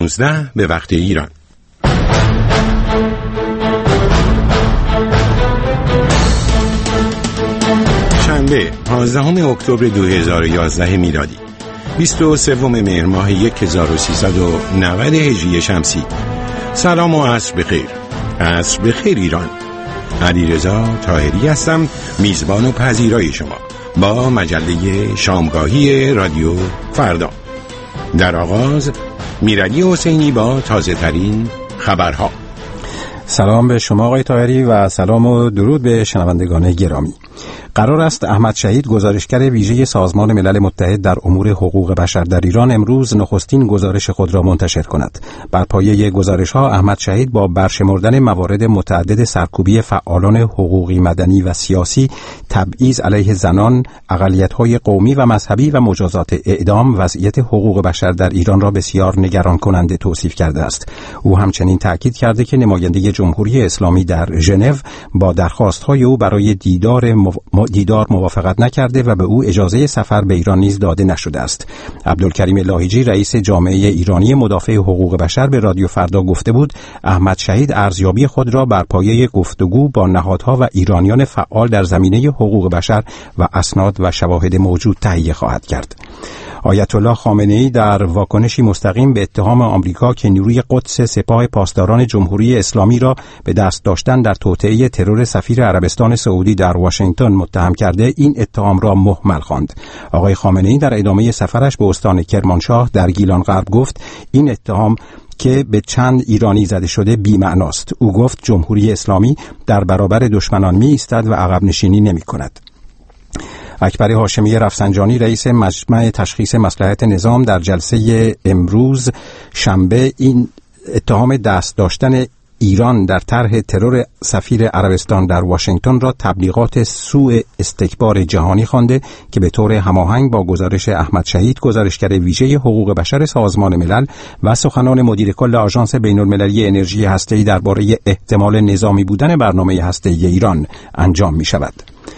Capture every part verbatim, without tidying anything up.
نوزده به وقت ایران. شنبه پانزدهم اکتبر دو هزار و یازده میلادی، بیست و سوم مهر ماه هزار و سیصد و نود هجری شمسی. سلام و عصر بخیر. عصر بخیر ایران. علیرضا طاهری هستم، میزبان و پذیرای شما با مجله شامگاهی رادیو فردا. در آغاز میرعلی حسینی با تازه ترین خبرها. سلام به شما آقای طاهری و سلام و درود به شنوندگان گرامی. قرار است احمد شهید، گزارشگر ویژه سازمان ملل متحد در امور حقوق بشر در ایران، امروز نخستین گزارش خود را منتشر کند. بر پایه گزارش‌ها احمد شهید با برشمردن موارد متعدد سرکوبی فعالان حقوقی، مدنی و سیاسی، تبعیض علیه زنان، اقلیت‌های قومی و مذهبی و مجازات اعدام، وضعیت حقوق بشر در ایران را بسیار نگران کننده توصیف کرده است. او همچنین تاکید کرده که نماینده جمهوری اسلامی در ژنو با درخواست‌های او برای دیدار مو... دیدار موافقت نکرده و به او اجازه سفر به ایران نیز داده نشده است. عبدالکریم لاهیجی، رئیس جامعه ایرانی مدافع حقوق بشر، به رادیو فردا گفته بود احمد شهید ارزیابی خود را بر پایه گفتگو با نهادها و ایرانیان فعال در زمینه حقوق بشر و اسناد و شواهد موجود تهیه خواهد کرد. آیت الله خامنه‌ای در واکنشی مستقیم به اتهام آمریکا که نیروی قدس سپاه پاسداران جمهوری اسلامی را به دست داشتن در توطئه ترور سفیر عربستان سعودی در واشنگتن متهم کرده، این اتهام را مهمل خواند. آقای خامنه‌ای در ادامه سفرش به استان کرمانشاه در گیلان غرب گفت این اتهام که به چند ایرانی زده شده بی‌معناست. او گفت جمهوری اسلامی در برابر دشمنان می ایستد و عقب نشینی نمی کند. اکبر هاشمی رفسنجانی، رئیس مجمع تشخیص مصلحت نظام، در جلسه امروز شنبه این اتهام دست داشتن ایران در طرح ترور سفیر عربستان در واشنگتن را تبلیغات سوء استکبار جهانی خوانده که به طور هماهنگ با گزارش احمد شهید، گزارشگر ویژه حقوق بشر سازمان ملل و سخنان مدیر کل آژانس بین‌المللی انرژی هسته‌ای درباره احتمال نظامی بودن برنامه هسته‌ای ایران انجام می شود.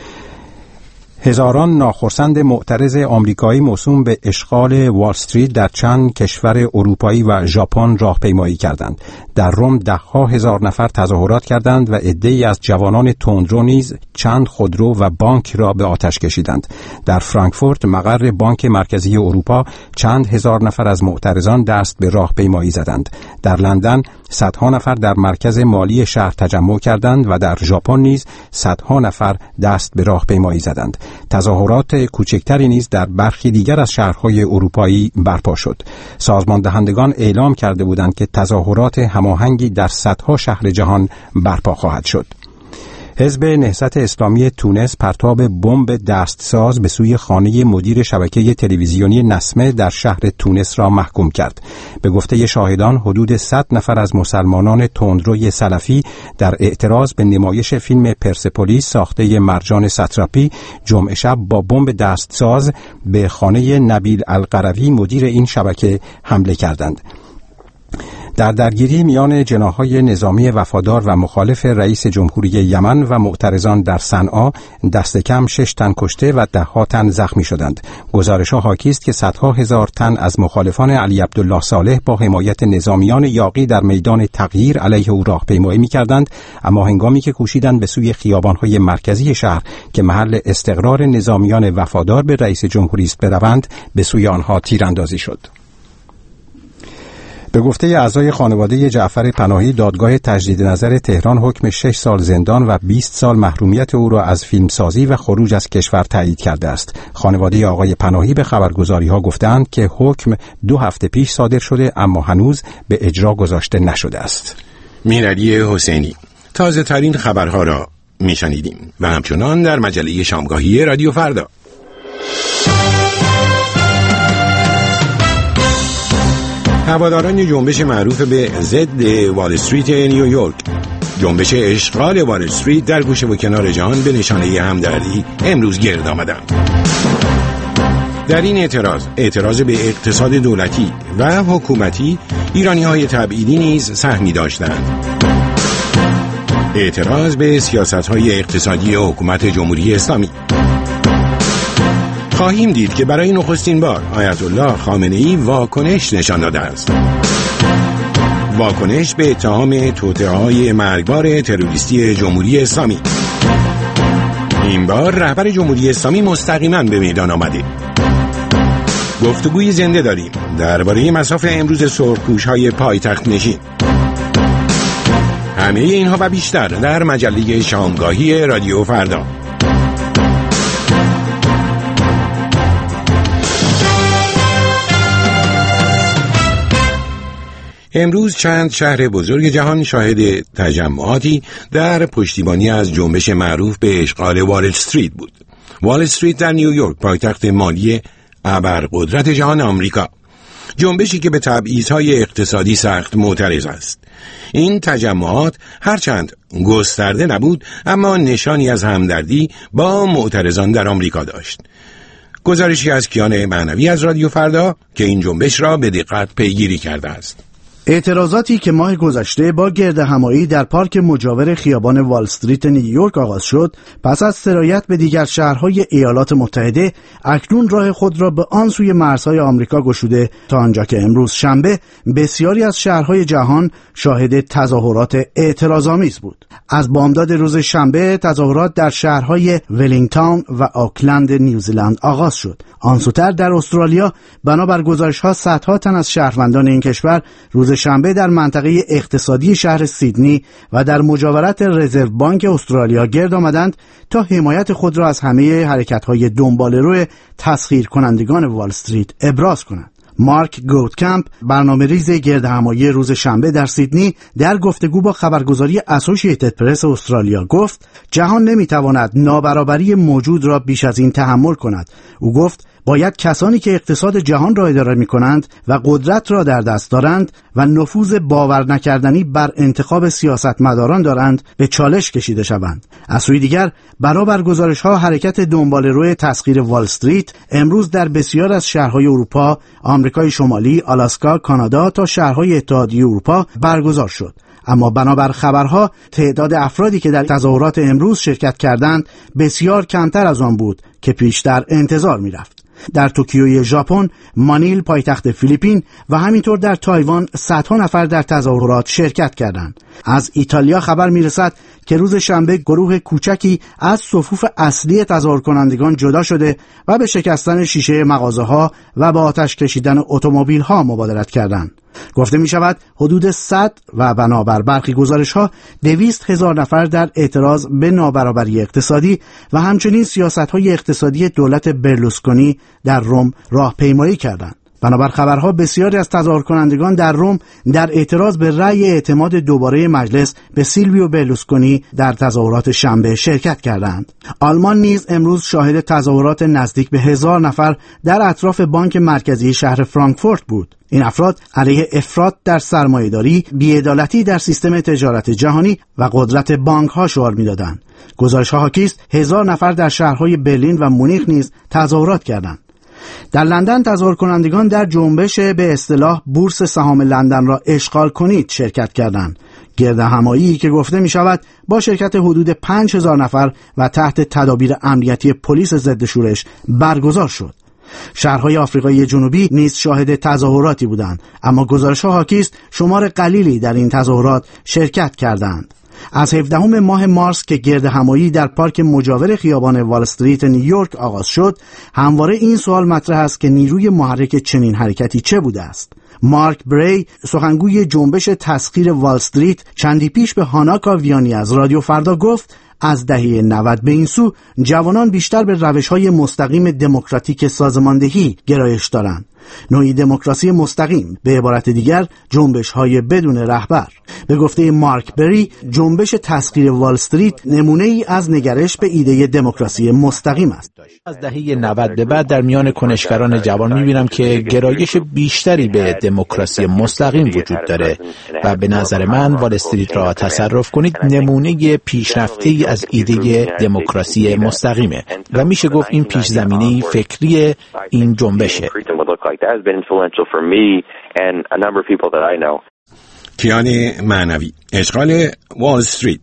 هزاران ناخرسند معترض آمریکایی موسوم به اشغال وال استریت در چند کشور اروپایی و ژاپن راهپیمایی کردند. در روم ده‌ها هزار نفر تظاهرات کردند و عده‌ای از جوانان تندرو نیز چند خودرو و بانک را به آتش کشیدند. در فرانکفورت، مقر بانک مرکزی اروپا، چند هزار نفر از معترضان دست به راهپیمایی زدند. در لندن صدها نفر در مرکز مالی شهر تجمع کردند و در ژاپن نیز صدها نفر دست به راهپیمایی زدند. تظاهرات کوچکتری نیز در برخی دیگر از شهرهای اروپایی برپا شد. سازمان دهندگان اعلام کرده بودند که تظاهرات هماهنگی در صدها شهر جهان برپا خواهد شد. حزب نهضت اسلامی تونس پرتاب بمب دستساز به سوی خانه مدیر شبکه تلویزیونی نسمه در شهر تونس را محکوم کرد. به گفته شاهدان، حدود صد نفر از مسلمانان تندروی سلفی در اعتراض به نمایش فیلم پرسپولیس ساخته مرجان ستراپی جمعه شب با بمب دستساز به خانه نبیل القروی، مدیر این شبکه، حمله کردند. در درگیری میان جناح‌های نظامی وفادار و مخالف رئیس جمهوری یمن و معترضان در صنعا دست کم شش تن کشته و ده‌ها تن زخمی شدند. گزارش‌ها حاکی است که صدها هزار تن از مخالفان علی عبدالله صالح با حمایت نظامیان یاغی در میدان تغییر علیه او راهپیمایی می‌کردند، اما هنگامی که کوشیدند به سوی خیابان‌های مرکزی شهر که محل استقرار نظامیان وفادار به رئیس جمهوری است بروند، به سوی آنها تیراندازی شد. به گفته اعضای خانواده جعفر پناهی، دادگاه تجدید نظر تهران حکم شش سال زندان و بیست سال محرومیت او را از فیلمسازی و خروج از کشور تایید کرده است. خانواده آقای پناهی به خبرگزاری‌ها گفتند که حکم دو هفته پیش صادر شده اما هنوز به اجرا گذاشته نشده است. میرعلی حسینی، تازه ترین خبرها را میشنیدیم و همچنان در مجله شامگاهی رادیو فردا. هواداران جنبش معروف به ضد وال استریت نیویورک، جنبش اشغال وال استریت در گوشه و کنار جهان، به نشانه همدردی امروز گرد آمدند. در این اعتراض، اعتراض به اقتصاد دولتی و حکومتی، ایرانی‌های تبعیدی نیز سهمی داشتند. اعتراض به سیاست‌های اقتصادی حکومت جمهوری اسلامی. خواهیم دید که برای نخستین بار آیت الله خامنه‌ای واکنش نشان داده است. واکنش به اتهام توطئه‌های مرگبار تروریستی جمهوری اسلامی. این بار رهبر جمهوری اسلامی مستقیما به میدان آمده. گفتگوی زنده داریم درباره مصاف امروز سرخپوش‌های پایتخت نشین. همه اینها و بیشتر در مجله شامگاهی رادیو فردا. امروز چند شهر بزرگ جهان شاهد تجمعاتی در پشتیبانی از جنبش معروف به اشغال وال استریت بود. وال استریت در نیویورک، پایتخت مالی ابرقدرت جهان آمریکا، جنبشی که به تبعیض‌های اقتصادی سخت معترض است. این تجمعات هرچند گسترده نبود اما نشانی از همدردی با معترضان در آمریکا داشت. گزارشی از کیان معنوی از رادیو فردا که این جنبش را به دقت پیگیری کرده است. اعتراضاتی که ماه گذشته با گردهمایی در پارک مجاور خیابان وال استریت نیویورک آغاز شد، پس از سرایت به دیگر شهرهای ایالات متحده، اکنون راه خود را به آن سوی مرزهای آمریکا گشوده تا آنجا که امروز شنبه بسیاری از شهرهای جهان شاهد تظاهرات اعتراض‌آمیز بود. از بامداد روز شنبه تظاهرات در شهرهای ولینگتون و آکلند نیوزیلند آغاز شد. آنسوتر در استرالیا بنابر گزارش‌ها صدها تن از شهروندان این کشور روز شنبه در منطقه اقتصادی شهر سیدنی و در مجاورت رزرو بانک استرالیا گرد آمدند تا حمایت خود را از همه حرکت‌های دنباله‌رو تسخیر کنندگان وال استریت ابراز کنند. مارک گوتکمپ، برنامه‌ریز گردهمایی روز شنبه در سیدنی، در گفتگو با خبرگزاری اسوسییتد پرس استرالیا گفت جهان نمی‌تواند نابرابری موجود را بیش از این تحمل کند. او گفت باید کسانی که اقتصاد جهان را اداره می‌کنند و قدرت را در دست دارند و نفوذ باور نکردنی بر انتخاب سیاستمداران دارند به چالش کشیده شوند. از سوی دیگر برابر گزارش‌ها حرکت دنباله‌رو تسخیر وال استریت امروز در بسیار از شهرهای اروپا، آمریکای شمالی، آلاسکا، کانادا تا شهرهای اتحادیه اروپا برگزار شد. اما بنابر خبرها تعداد افرادی که در تظاهرات امروز شرکت کردند بسیار کمتر از آن بود که پیشتر انتظار می‌رفت. در توکیوی ژاپن، مانیل پایتخت فیلیپین و همینطور در تایوان صدها نفر در تظاهرات شرکت کردند. از ایتالیا خبر میرسد که روز شنبه گروه کوچکی از صفوف اصلی تظاهر کنندگان جدا شده و به شکستن شیشه مغازه‌ها و به آتش کشیدن اتومبیل‌ها مبادرت کردند. گفته می شود حدود صد و بنابر برخی گزارش‌ها دویست هزار نفر در اعتراض به نابرابری اقتصادی و همچنین سیاست‌های اقتصادی دولت برلوسکونی در روم راهپیمایی کردند. بنابر خبرها بسیاری از تظاهر کنندگان در روم در اعتراض به رأی اعتماد دوباره مجلس به سیلویو برلوسکونی در تظاهرات شنبه شرکت کردند. آلمان نیز امروز شاهد تظاهرات نزدیک به هزار نفر در اطراف بانک مرکزی شهر فرانکفورت بود. این افراد علیه افراط در سرمایه‌داری، بی‌عدالتی در سیستم تجارت جهانی و قدرت بانک‌ها شعار می‌دادند. گزارش‌ها حاکی است هزار نفر در شهرهای برلین و مونیخ نیز تظاهرات کردند. در لندن تظاهر کنندگان در جنبش به اصطلاح بورس سهام لندن را اشغال کنید شرکت کردند. گردهمایی که گفته می شود با شرکت حدود پنج هزار نفر و تحت تدابیر امنیتی پلیس ضد شورش برگزار شد. شهرهای آفریقای جنوبی نیز شاهد تظاهراتی بودند، اما گزارش‌ها حاکی است شمار قلیلی در این تظاهرات شرکت کردند. از هفدهم ماه مارس که گردهمایی در پارک مجاور خیابان وال استریت نیویورک آغاز شد، همواره این سوال مطرح است که نیروی محرک چنین حرکتی چه بوده است. مارک بری، سخنگوی جنبش تسخیر وال استریت، چندی پیش به هانا کاویانی از رادیو فردا گفت از دهه نود به این سو جوانان بیشتر به روش‌های مستقیم دموکراتیک سازماندهی گرایش دارند. نوعی دموکراسی مستقیم، به عبارت دیگر جنبش‌های بدون رهبر. به گفته مارک بری، جنبش تسخیر وال استریت نمونه‌ای از نگرش به ایده دموکراسی مستقیم است. از دهه نود به بعد در میان کنشگران جوان می‌بینم که گرایش بیشتری به دموکراسی مستقیم وجود داره و به نظر من وال استریت را تصرف کنید نمونه پیشرفته‌ای از ایده دموکراسی مستقیمه و میشه گفت این پیش زمینه فکری این جنبشه. کیان معنوی، اشغال وال استریت.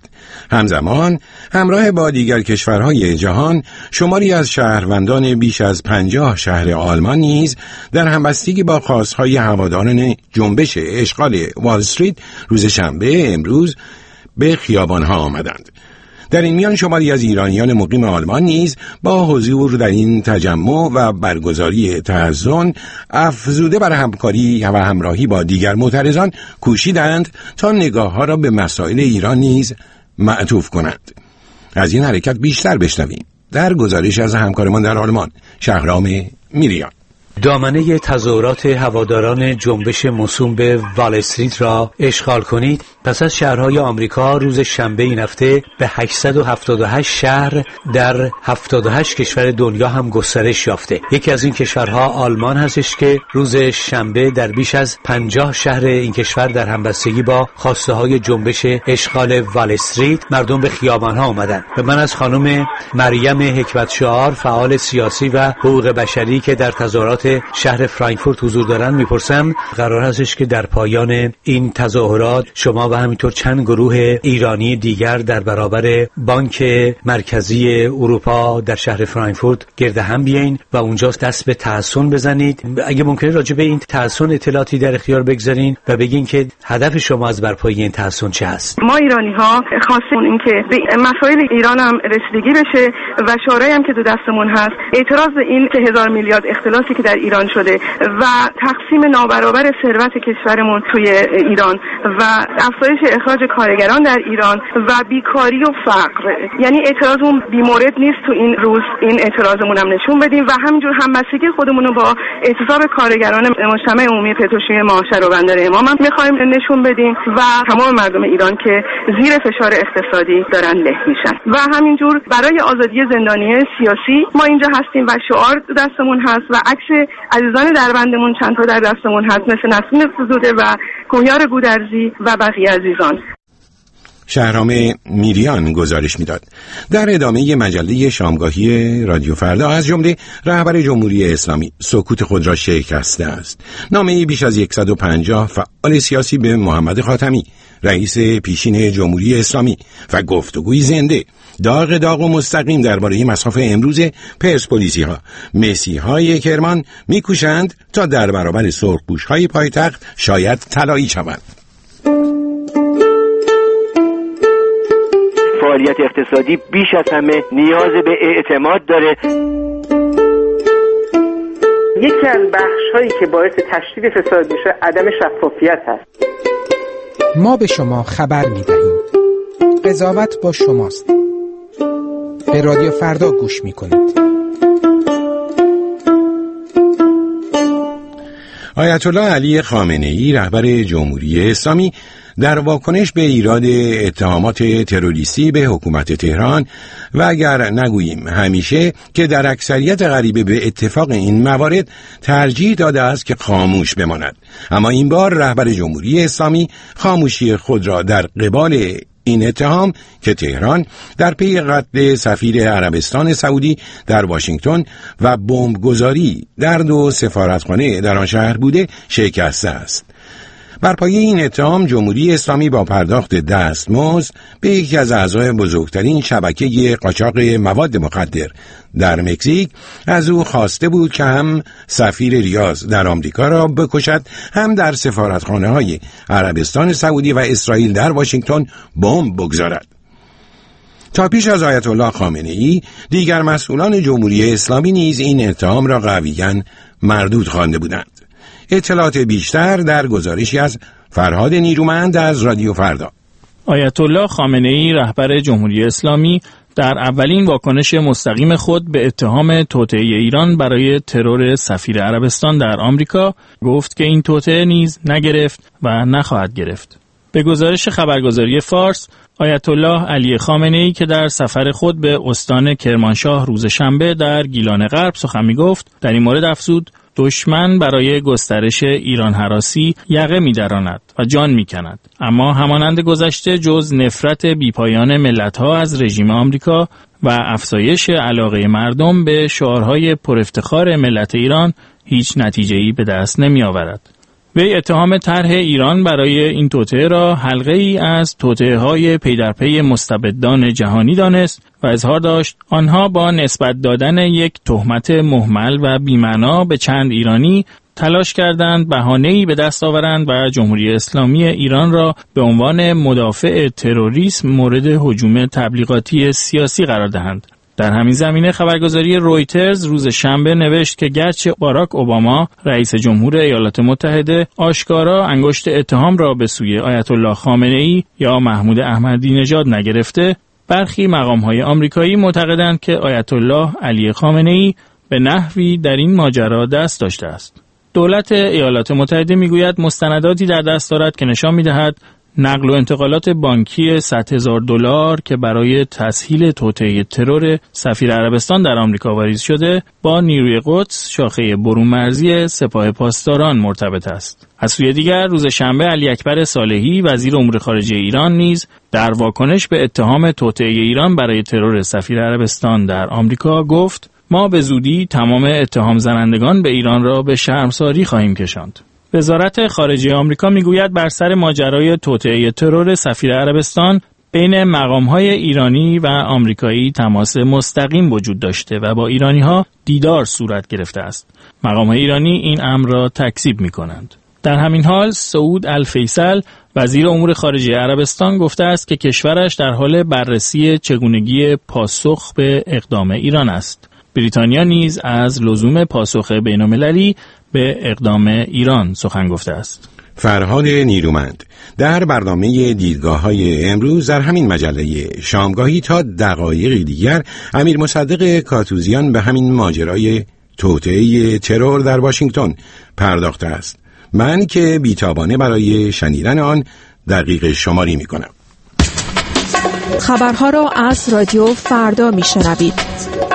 همزمان همراه با دیگر کشورهای جهان شماری از شهروندان بیش از پنجاه شهر آلمان نیز در همبستگی با خواستهای هواداران جنبش اشغال وال استریت روز شنبه امروز به خیابانها آمدند. در این میان شماری از ایرانیان مقیم آلمان نیز با حضور در این تجمع و برگزاری تحزن افزوده بر همکاری و همراهی با دیگر معترضان کوشیدند تا نگاه‌ها را به مسائل ایران نیز معطوف کنند. از این حرکت بیشتر بشنویم در گزارش از همکارمان در آلمان، شهرام میریان. دامنه تظاهرات هواداران جنبش موسوم به وال استریت را اشغال کنید پس از شهرهای آمریکا روز شنبه این هفته به هشتصد و هفتاد و هشت شهر در هفتاد و هشت کشور دنیا هم گسترش یافته. یکی از این کشورها آلمان هستش که روز شنبه در بیش از پنجاه شهر این کشور در همبستگی با خواسته های جنبش اشغال وال استریت مردم به خیابانها آمدند. و من از خانم مریم حکمت شعار، فعال سیاسی و حقوق بشری که در تظاهرات شهر فرانکفورت حضور دارند میپرسم قرار هستش که در پایان این تظاهرات شما و همینطور چند گروه ایرانی دیگر در برابر بانک مرکزی اروپا در شهر فرانکفورت گرد هم بیاین و اونجا دست به تحسن بزنید. اگه ممکنه راجع به این تحسن اطلاعاتی در اختیار بگذارین و بگین که هدف شما از برپایی این تحسن چه است؟ ما ایرانی ها خواستیم این که به مسائل ایران هم رسیدگی بشه و شورای هم که تو دستمون هست اعتراض این که هزار میلیارد اختلاسی که در ایران شده و تقسیم نابرابر ثروت کشورمون توی ایران و افزایش اخراج کارگران در ایران و بیکاری و فقر، یعنی اعتراضمون بیمورد نیست تو این روز این اعتراضمون هم نشون بدیم و همینجور همبستگی خودمون رو با اعتصاب کارگران مجتمع عمومی پتروشیمی ماهشهر و بندر امام هم می‌خوایم نشون بدیم و تمام مردم ایران که زیر فشار اقتصادی دارن له میشن و همینجور برای آزادی زندانی سیاسی ما اینجا هستیم و شعار دستمون هست و عکس عزیزان دربندمون چند تا در دستمون هست مثل نسیم فزوده و کوهیار گودرزی و بقیه عزیزان. شهرام میریان گزارش میداد. در ادامه مجله شامگاهی رادیو فردا از جمله رهبر جمهوری اسلامی سکوت خود را شکسته است. نامه‌ای بیش از صد و پنجاه فعال سیاسی به محمد خاتمی رئیس پیشین جمهوری اسلامی و گفتگوی زنده داغ داغ و مستقیم درباره مصاف امروز پرسپولیسی ها مسی های کرمان میکوشند تا در برابر سرخپوش های پایتخت شاید طلایی شوند. فعالیت اقتصادی بیش از همه نیاز به اعتماد داره. یکی از بخش‌هایی که باعث تشدید فساد میشه عدم شفافیت هست. ما به شما خبر میدهیم. قضاوت با شماست. به رادیو فردا گوش میکنید. آیت الله علی خامنه‌ای رهبر جمهوری اسلامی در واکنش به ایراد اتهامات تروریستی به حکومت تهران و اگر نگوییم همیشه که در اکثریت غریبه به اتفاق این موارد ترجیح داده است که خاموش بماند، اما این بار رهبر جمهوری اسلامی خاموشی خود را در قبال این اتهام که تهران در پی قتل سفیر عربستان سعودی در واشنگتن و بمبگذاری در دو سفارتخانه در آن شهر بوده شکسته است. بر پایه این اتهام جمهوری اسلامی با پرداخت دستمزد به یکی از اعضای بزرگترین شبکه قاچاق مواد مخدر در مکزیک از او خواسته بود که هم سفیر ریاض در آمریکا را بکشد، هم در سفارتخانه های عربستان سعودی و اسرائیل در واشنگتن بمب بگذارد. تا پیش از آیت الله خامنه‌ای دیگر مسئولان جمهوری اسلامی نیز این اتهام را قویاً مردود خوانده بودند. اطلاعات بیشتر در گزارشی از فرهاد نیرومند از رادیو فردا. آیت الله خامنه‌ای رهبر جمهوری اسلامی در اولین واکنش مستقیم خود به اتهام توطئه ایران برای ترور سفیر عربستان در آمریکا گفت که این توطئه نیز نگرفت و نخواهد گرفت. به گزارش خبرگزاری فارس، آیت الله علی خامنه‌ای که در سفر خود به استان کرمانشاه روز شنبه در گیلان غرب سخن می‌گفت، در این مورد افزود دشمن برای گسترش ایران هراسی یقه می‌دراند و جان می‌کند، اما همانند گذشته جز نفرت بیپایان ملت‌ها از رژیم آمریکا و افزایش علاقه مردم به شعارهای پر افتخار ملت ایران هیچ نتیجه‌ای به دست نمی‌آورد. وی اتهام طرح ایران برای این توطئه را حلقه ای از توطئه‌های پی در پی مستبدان جهانی دانست و اظهار داشت آنها با نسبت دادن یک تهمت مهمل و بی‌معنا به چند ایرانی تلاش کردند بهانه‌ای به دست آورند و جمهوری اسلامی ایران را به عنوان مدافع تروریسم مورد هجوم تبلیغاتی سیاسی قرار دهند. در همین زمینه خبرگزاری رویترز روز شنبه نوشت که گرچه باراک اوباما رئیس جمهور ایالات متحده آشکارا انگشت اتهام را به سوی آیت الله خامنه‌ای یا محمود احمدی نژاد نگرفته، برخی مقام‌های آمریکایی معتقدند که آیت الله علی خامنه‌ای به نحوی در این ماجرا دست داشته است. دولت ایالات متحده میگوید مستنداتی در دست دارد که نشان می‌دهد نقل و انتقالات بانکی صد هزار دلار که برای تسهیل توطئه ترور سفیر عربستان در آمریکا واریز شده با نیروی قدس شاخه برون مرزی سپاه پاسداران مرتبط است. از سوی دیگر روز شنبه علی اکبر صالحی وزیر امور خارجه ایران نیز در واکنش به اتهام توطئه ایران برای ترور سفیر عربستان در آمریکا گفت ما به زودی تمام اتهام زنندگان به ایران را به شرمساری خواهیم کشاند. وزارت خارجه آمریکا میگوید بر سر ماجرای توطئه ترور سفیر عربستان بین مقام‌های ایرانی و آمریکایی تماس مستقیم وجود داشته و با ایرانی‌ها دیدار صورت گرفته است. مقام‌های ایرانی این امر را تکذیب می‌کنند. در همین حال سعود الفیصل وزیر امور خارجه عربستان گفته است که کشورش در حال بررسی چگونگی پاسخ به اقدام ایران است. بریتانیا نیز از لزوم پاسخ بین‌المللی به اقدام ایران سخن گفته است. فرهاد نیرومند در برنامه دیدگاه‌های امروز در همین مجله شامگاهی تا دقایق دیگر امیر مصدق کاتوزیان به همین ماجرای توطئه ترور در واشنگتن پرداخته است. من که بیتابانه برای شنیدن آن دقیق شماری می‌کنم. خبرها را از رادیو فردا می‌شنوید.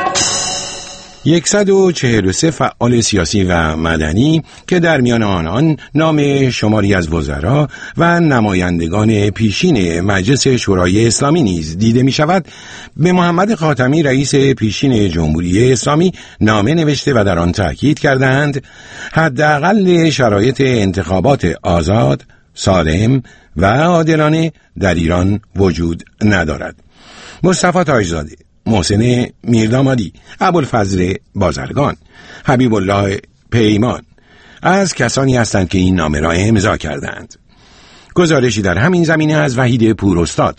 صد و چهل و سه فعال سیاسی و مدنی که در میان آنان نام شماری از وزرا و نمایندگان پیشین مجلس شورای اسلامی نیز دیده می شود، به محمد خاتمی رئیس پیشین جمهوری اسلامی نامه نوشته و در آن تاکید کردند حداقل شرایط انتخابات آزاد، سالم و عادلانه در ایران وجود ندارد. مصطفی تاجزاده، محسن میردامادی، ابوالفضل بازرگان، حبیب الله پیمان از کسانی هستند که این نامه را امضا کردند. گزارشی در همین زمینه از وحید پوراستاد.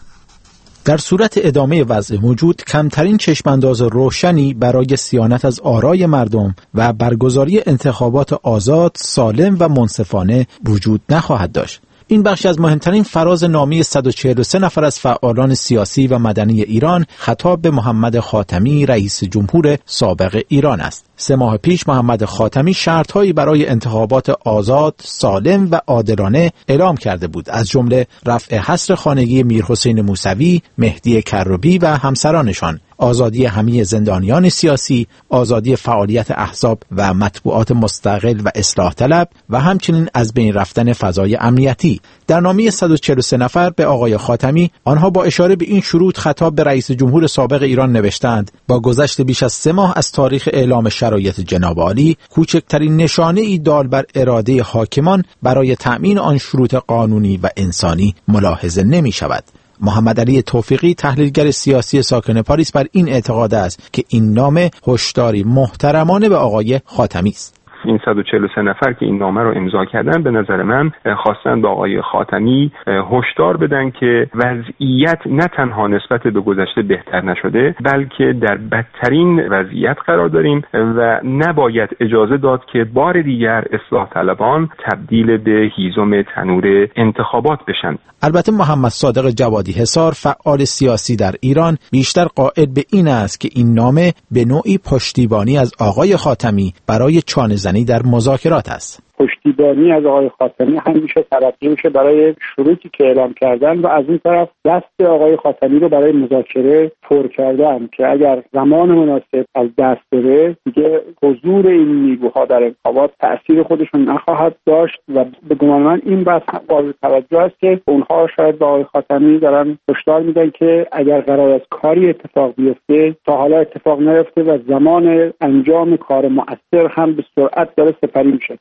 در صورت ادامه وضع موجود کمترین چشمانداز روشنی برای صیانت از آرای مردم و برگزاری انتخابات آزاد، سالم و منصفانه وجود نخواهد داشت. این بخش از مهمترین فراز نامه صد و چهل و سه نفر از فعالان سیاسی و مدنی ایران خطاب به محمد خاتمی رئیس جمهور سابق ایران است. سه ماه پیش محمد خاتمی شرطهایی برای انتخابات آزاد، سالم و عادلانه اعلام کرده بود، از جمله رفع حصر خانگی میرحسین موسوی، مهدی کروبی و همسرانشان، آزادی همه زندانیان سیاسی، آزادی فعالیت احزاب و مطبوعات مستقل و اصلاح طلب و همچنین از بین رفتن فضای امنیتی. در نامه صد و چهل و سه نفر به آقای خاتمی آنها با اشاره به این شروط خطاب به رئیس جمهور سابق ایران نوشتند: با گذشت بیش از سه ماه از تاریخ اعلام شرایط جناب عالی، کوچکترین نشانه ای دال بر اراده حاکمان برای تأمین آن شروط قانونی و انسانی ملاحظه نمی شود. محمد علی توفیقی، تحلیلگر سیاسی ساکن پاریس، بر این اعتقاد است که این نامه هشداری محترمانه به آقای خاتمی است. این صد و چهل و سه نفر که این نامه رو امضا کردن به نظر من خواستن به آقای خاتمی هشدار بدن که وضعیت نه تنها نسبت به گذشته بهتر نشده، بلکه در بدترین وضعیت قرار داریم و نباید اجازه داد که بار دیگر اصلاح طلبان تبدیل به هیزم تنور انتخابات بشن. البته محمد صادق جوادی حصار، فعال سیاسی در ایران، بیشتر قائل به این است که این نامه به نوعی پشتیبانی از آقای خاتمی برای چانه‌زنی در مذاکرات است. پشتیبانی از آقای خاتمی همیشه تلقی میشه برای شروطی که اعلام کردن و از این طرف دست آقای خاتمی رو برای مذاکره پر کردن که اگر زمان مناسب از دست بره دیگه حضور این نیروها در انتخابات تأثیر خودشون نخواهد داشت و به گمان من این بحث قابل توجه است که اونها شاید به آقای خاتمی دارن هشدار میدن که اگر قرار است کاری اتفاق بیفته تا حالا اتفاق نیفته و زمان انجام کار مؤثر هم به سرعت داره سپری میشه. پس از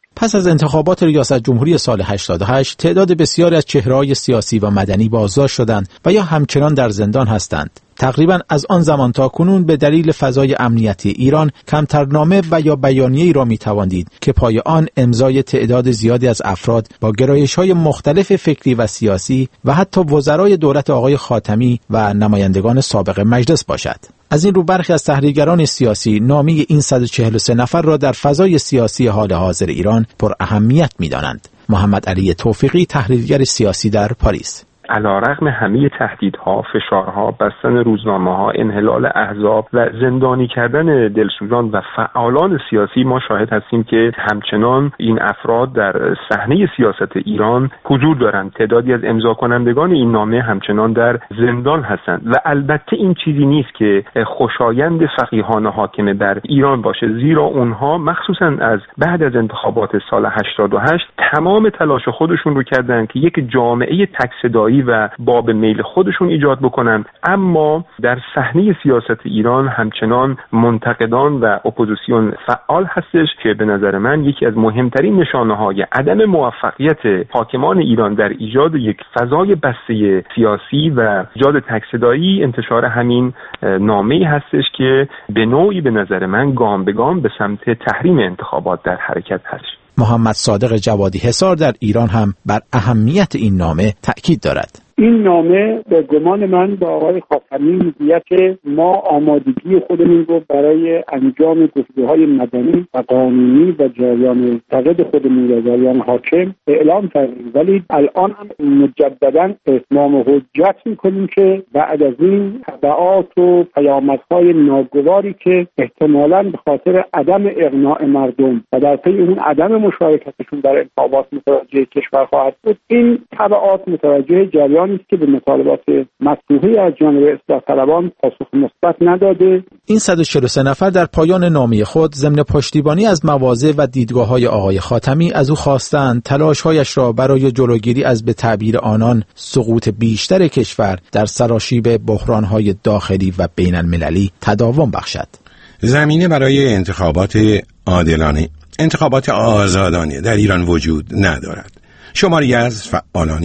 از انتخابات ریاست جمهوری سال هشتاد و هشت تعداد بسیاری از چهره‌های سیاسی و مدنی بازداشت شدند و یا همچنان در زندان هستند. تقریبا از آن زمان تا کنون به دلیل فضای امنیتی ایران کمتر نامه و یا بیانیه‌ای را می‌تواندید که پای آن امضای تعداد زیادی از افراد با گرایش‌های مختلف فکری و سیاسی و حتی وزرای دولت آقای خاتمی و نمایندگان سابق مجلس باشد. از این رو برخی از تحلیلگران سیاسی نامی این صد و چهل و سه نفر را در فضای سیاسی حال حاضر ایران پر اهمیت می‌دانند. محمد علی توفیقی، تحلیلگر سیاسی در پاریس: علیرغم همه تهدیدها، فشارها، بستن روزنامه‌ها، انحلال احزاب و زندانی کردن دلسوزان و فعالان سیاسی، ما شاهد هستیم که همچنان این افراد در صحنه سیاست ایران حضور دارند. تعدادی از امضا کنندگان این نامه همچنان در زندان هستند و البته این چیزی نیست که خوشایند فقیهان حاکم در ایران باشه، زیرا اونها مخصوصا از بعد از انتخابات سال هشتاد و هشت تمام تلاش خودشون رو کردند که یک جامعه تک‌صدایی و باب میل خودشون ایجاد بکنن، اما در صحنه سیاست ایران همچنان منتقدان و اپوزیسیون فعال هستش که به نظر من یکی از مهمترین نشانه‌های عدم موفقیت حاکمان ایران در ایجاد یک فضای بسته سیاسی و ایجاد تک‌صدایی انتشار همین نامه‌ای هستش که به نوعی به نظر من گام به گام به سمت تحریم انتخابات در حرکت هست. محمد صادق جوادی حصار در ایران هم بر اهمیت این نامه تأکید دارد. این نامه به گمان من با آقای خاتمی میگوید که ما آمادگی خودمون رو برای انجام گفتگوهای مدنی و قانونی و جریان منتقد خودمون و جریان حاکم اعلام کردیم، ولی الان هم مجددا اتمام حجت میکنیم که بعد از این تبعات و پیامدهای ناگواری که احتمالاً به خاطر عدم اقناع مردم و در پی اون عدم مشارکتشون در انتخابات متوجه کشور خواهد بود، این تبعات متوجه جریان است که به مطالبات مطروحه از جانب اصلاح طلبان پاسخ مثبت نداده. این صد و چهل و سه نفر در پایان نامه خود ضمن پشتیبانی از مواضع و دیدگاه‌های آقای خاتمی از او خواستند تلاش‌هایش را برای جلوگیری از به تعبیر آنان سقوط بیشتر کشور در سراشیب بحران‌های داخلی و بین‌المللی تداوم بخشد. زمینه برای انتخابات عادلانه، انتخابات آزادانه در ایران وجود ندارد. شماری از فعالان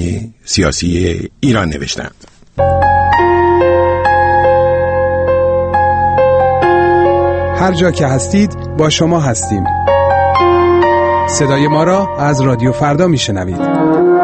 سیاسی ایران نوشتند: هر جا که هستید با شما هستیم. صدای ما را از رادیو فردا میشنوید.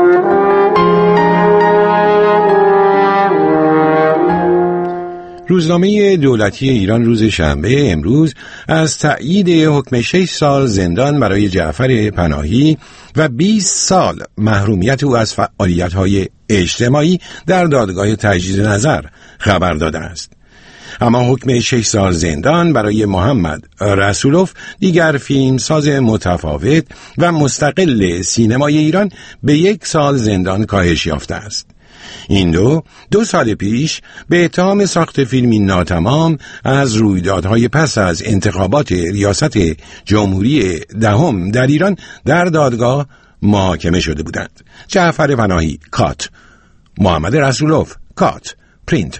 روزنامه دولتی ایران روز شنبه امروز از تأیید حکم شش سال زندان برای جعفر پناهی و بیست سال محرومیت او از فعالیت‌های اجتماعی در دادگاه تجدید نظر خبر داده است. اما حکم شش سال زندان برای محمد رسولوف، دیگر فیلمساز متفاوت و مستقل سینمای ایران، به یک سال زندان کاهش یافته است. این دو دو سال پیش به اتهام ساخت فیلمی ناتمام از رویدادهای پس از انتخابات ریاست جمهوری دهم در ایران در دادگاه محاکمه شده بودند. جعفر پناهی کات، محمد رسولوف کات، پرینت،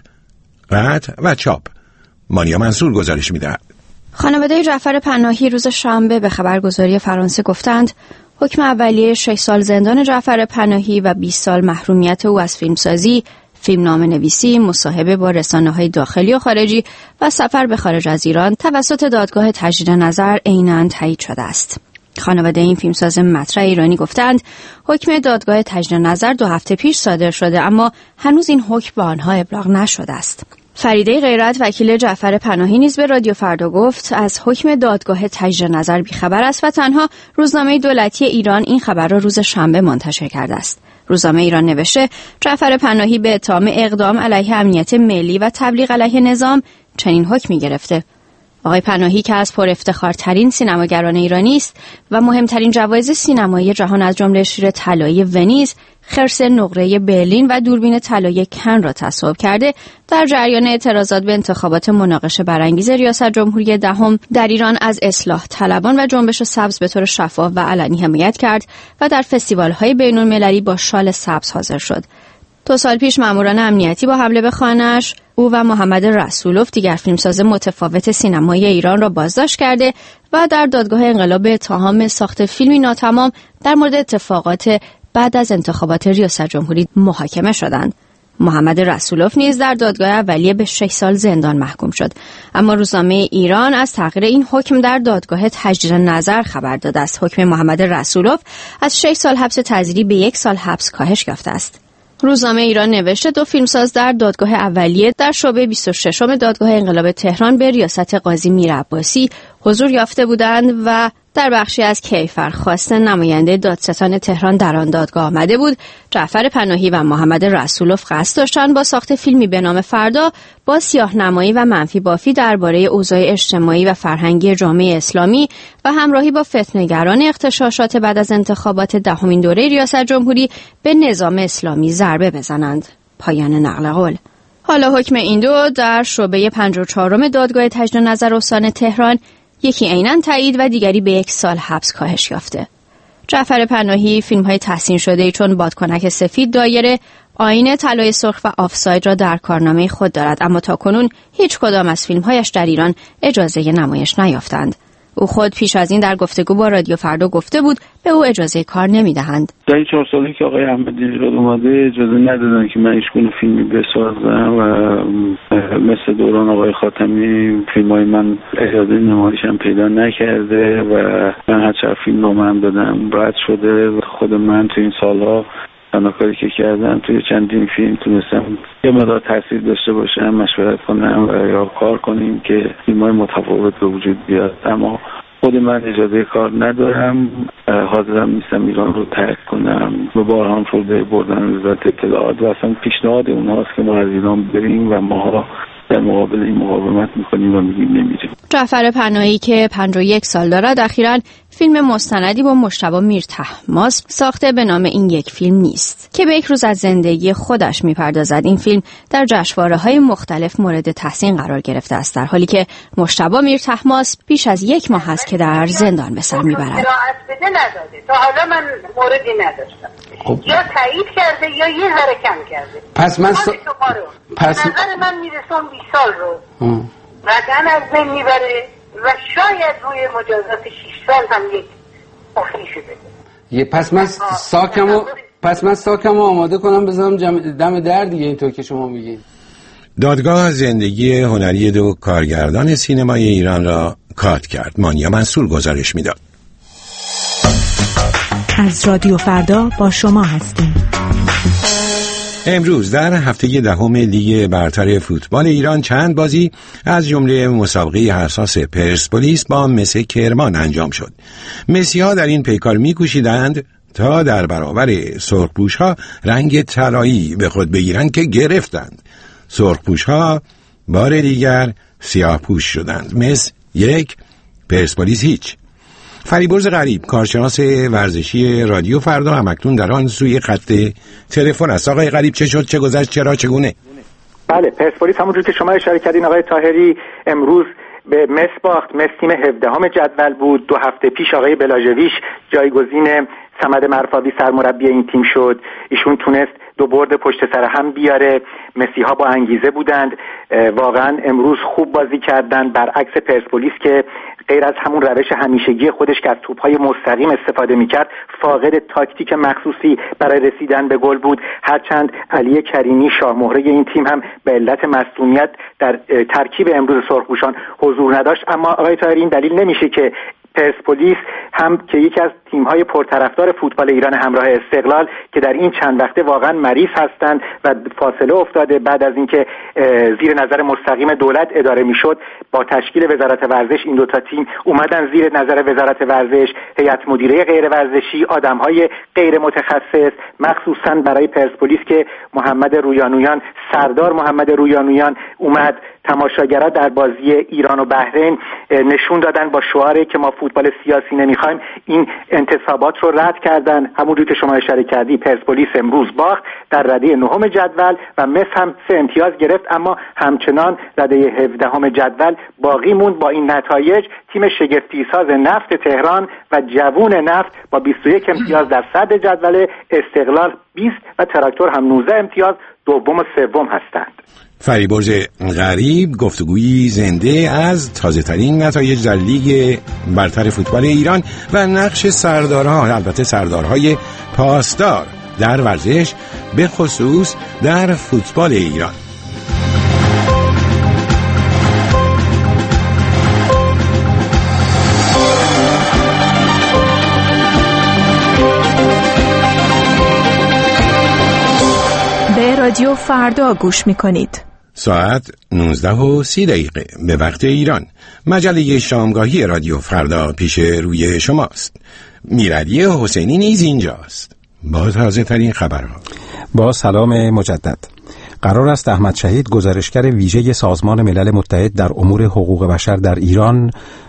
قطع و چاپ. مانیا منصور گزارش می‌دهد. خانواده جعفر پناهی روز شنبه به خبرگزاری فرانسه گفتند حکم اولیه شش سال زندان جعفر پناهی و بیست سال محرومیت او از فیلمسازی، فیلمنامه نویسی، مصاحبه با رسانه‌های داخلی و خارجی و سفر به خارج از ایران توسط دادگاه تجدید نظر عیناً تایید شده است. خانواده این فیلمساز مطرح ایرانی گفتند حکم دادگاه تجدید نظر دو هفته پیش صادر شده، اما هنوز این حکم به آنها ابلاغ نشده است. فریده غیرت، وکیل جعفر پناهی، نیز به رادیو فردا گفت از حکم دادگاه تجدید نظر بیخبر است و تنها روزنامه دولتی ایران این خبر را روز شنبه منتشر کرده است. روزنامه ایران نوشته جعفر پناهی به اتهام اقدام علیه امنیت ملی و تبلیغ علیه نظام چنین حکمی گرفته. آقای پناهی که از پر افتخارترین سینماگران ایرانی است و مهمترین جوایز سینمایی جهان از جمله شیر طلایی ونیز، خرس نقره برلین و دوربین طلایی کن را تصاحب کرده، در جریان اعتراضات به انتخابات مناقشه برانگیز ریاست جمهوری دهم در ایران از اصلاح طلبان و جنبش سبز به طور شفاف و علنی حمایت کرد و در فستیوال‌های بین‌المللی با شال سبز حاضر شد. دو سال پیش ماموران امنیتی با حمله به خانه‌اش او و محمد رسولوف، دیگر فیلمساز متفاوت سینمایی ایران، را بازداشت کرده و در دادگاه انقلاب به اتهام ساخت فیلمی ناتمام در مورد اتفاقات بعد از انتخابات ریاست جمهوری محاکمه شدند. محمد رسولوف نیز در دادگاه اولیه به شش سال زندان محکوم شد، اما روزنامه ایران از تغییر این حکم در دادگاه تجدید نظر خبر داده است. حکم محمد رسولوف از شش سال حبس تعزیری به یک سال حبس کاهش یافته است. روزنامه ایران نوشته دو فیلمساز در دادگاه اولیه در شعبه بیست و ششم دادگاه انقلاب تهران به ریاست قاضی میر عباسی حضور یافته بودند و در بخشی از کیفر خواست نماینده دادستان تهران در آن دادگاه آمده بود. جعفر پناهی و محمد رسولوف قصد داشتند با ساخت فیلمی به نام فردا با سیاه‌نمایی و منفی بافی درباره اوضاع اجتماعی و فرهنگی جامعه اسلامی و همراهی با فتنه‌گران اغتشاشات بعد از انتخابات دهمین دوره ریاست جمهوری به نظام اسلامی ضربه بزنند. پایان نقل قول. حالا حکم این دو در شعبه پنجاه و چهارم دادگاه تجدید نظر استان تهران یکی عیناً تایید و دیگری به یک سال حبس کاهش یافته. جعفر پناهی فیلم‌های تحسین شده‌ای چون بادکنک سفید، دایره، آینه طلای سرخ و آفساید را در کارنامه خود دارد، اما تاکنون هیچ کدام از فیلم‌هایش در ایران اجازه نمایش نیافتند. او خود پیش از این در گفتگو با رادیو فردا گفته بود به او اجازه کار نمی‌دهند. در این چهار سالی که آقای احمدی‌نژاد اومده اجازه ندادن که من هیچگونه فیلمی بسازم و مثل دوران آقای خاتمی فیلم‌های من اجازه نمایشم پیدا نکرده و من هر چقدر فیلم نامم دادم رد شده. خود من تو این سالها تنها کاری که کردم توی چندین فیلم تونستم یه مقدار تاثیر داشته باشم، مشورت کنم و یا کار کنیم که فیلم‌های متفاوت به وجود بیاد، اما خود من اجازه کار ندارم. حاضرم نیستم ایران رو ترک کنم. به بارهان شده بردن وزارت اطلاعات و اصلا پیشنهاد اونهاست که ما از ایران بریم و ما در مقابل این مقاومت میکنیم و میگیم نمیریم. جعفر پناهی که پنجاه و یک سال دارد اخیراً فیلم مستندی با مجتبی میرطهماسب ساخته به نام این یک فیلم نیست که به یک روز از زندگی خودش میپردازد. این فیلم در جشنواره‌های مختلف مورد تحسین قرار گرفته است، در حالی که مجتبی میرطهماسب بیش از یک ماه است که در زندان به سر میبرد. تا حالا من موردی نداشتم. خب. یا تایید کرده یا یه ذره کم کرده. پس من س... پس نظر من میرسون بیست سال رو ردن از بین میبره و شاید روی مجازات شش سال هم یک تخفیفی بده. یه پس من ساکمو پس من ساکمو آماده کنم بذارم جم... دم در دیگه اینطور که شما میگید. دادگاه زندگی هنری دو کارگردان سینمای ایران را کات کرد. مانیا منصور گزارش میداد. از رادیو فردا با شما هستیم. امروز در هفته دهم لیگ برتر فوتبال ایران چند بازی از جمله مسابقه حساس پرسپولیس با مس کرمان انجام شد. مسی‌ها در این پیکار می‌کوشیدند تا در برابر سرخپوش‌ها رنگ طلایی به خود بگیرند که گرفتند. سرخپوش‌ها بار دیگر سیاه‌پوش شدند. مس یک، پرسپولیس هیچ. فریبرز غریب کارشناس ورزشی رادیو فردا هم اکنون در آن سوی خط تلفن است. آقای غریب چه شد، چه گذشت، چرا، چگونه؟ بله، پرسپولیس همونجور که شما اشاره کردین آقای طاهری امروز به مس باخت. مس تیم هفدهم جدول بود. دو هفته پیش آقای بلاژویچ جایگزین صمد مرفاوی سرمربی این تیم شد. ایشون تونست دو برد پشت سر هم بیاره. مسی ها با انگیزه بودند، واقعا امروز خوب بازی کردند، برعکس پرسپولیس که غیر از همون روش همیشگی خودش که از توپ‌های مستقیم استفاده می‌کرد فاقد تاکتیک مخصوصی برای رسیدن به گل بود. هرچند علی کریمی شاهمهره این تیم هم به علت مصدومیت در ترکیب امروز سرخپوشان حضور نداشت، اما آقای طاهری این دلیل نمیشه که پرسپولیس هم که یکی از تیم‌های پرطرفدار فوتبال ایران همراه استقلال که در این چند وقته واقعا مریض هستند و فاصله افتاده بعد از اینکه زیر نظر مستقیم دولت اداره میشد، با تشکیل وزارت ورزش این دو تا تیم اومدن زیر نظر وزارت ورزش، هیئت مدیره غیر ورزشی، آدم‌های غیر متخصص، مخصوصا برای پرسپولیس که محمد رویانویان، سردار محمد رویانویان اومد. تماشاگرها در بازی ایران و بحرین نشون دادن با شعاری که ما فوتبال سیاسی نمیخوایم، این انتصابات رو رد کردن. همونجوری که شما اشاره کردی پرسپولیس امروز باخت در رده نهم جدول و مس هم سه امتیاز گرفت، اما همچنان رده هفدهم جدول باقی موند. با این نتایج تیم شگفتی ساز نفت تهران و جوون نفت با بیست و یک امتیاز در صدر جدول، استقلال بیست و تراکتور هم نوزده امتیاز دوم و سوم هستند. فریبرز غریب گفتگویی زنده از تازه ترین نتایج در لیگ برتر فوتبال ایران و نقش سردارها، البته سردارهای پاسدار در ورزش، به خصوص در فوتبال ایران. به رادیو فردا گوش می‌کنید. ساعت نوزده و سی دقیقه به وقت ایران. مجله شامگاهی رادیو فردا پیش روی شماست. میرعلی حسینی نیز اینجاست با تازه ترین خبرها. با سلام مجدد. قرار است احمد شهید گزارشگر ویژه سازمان ملل متحد در امور حقوق بشر در ایران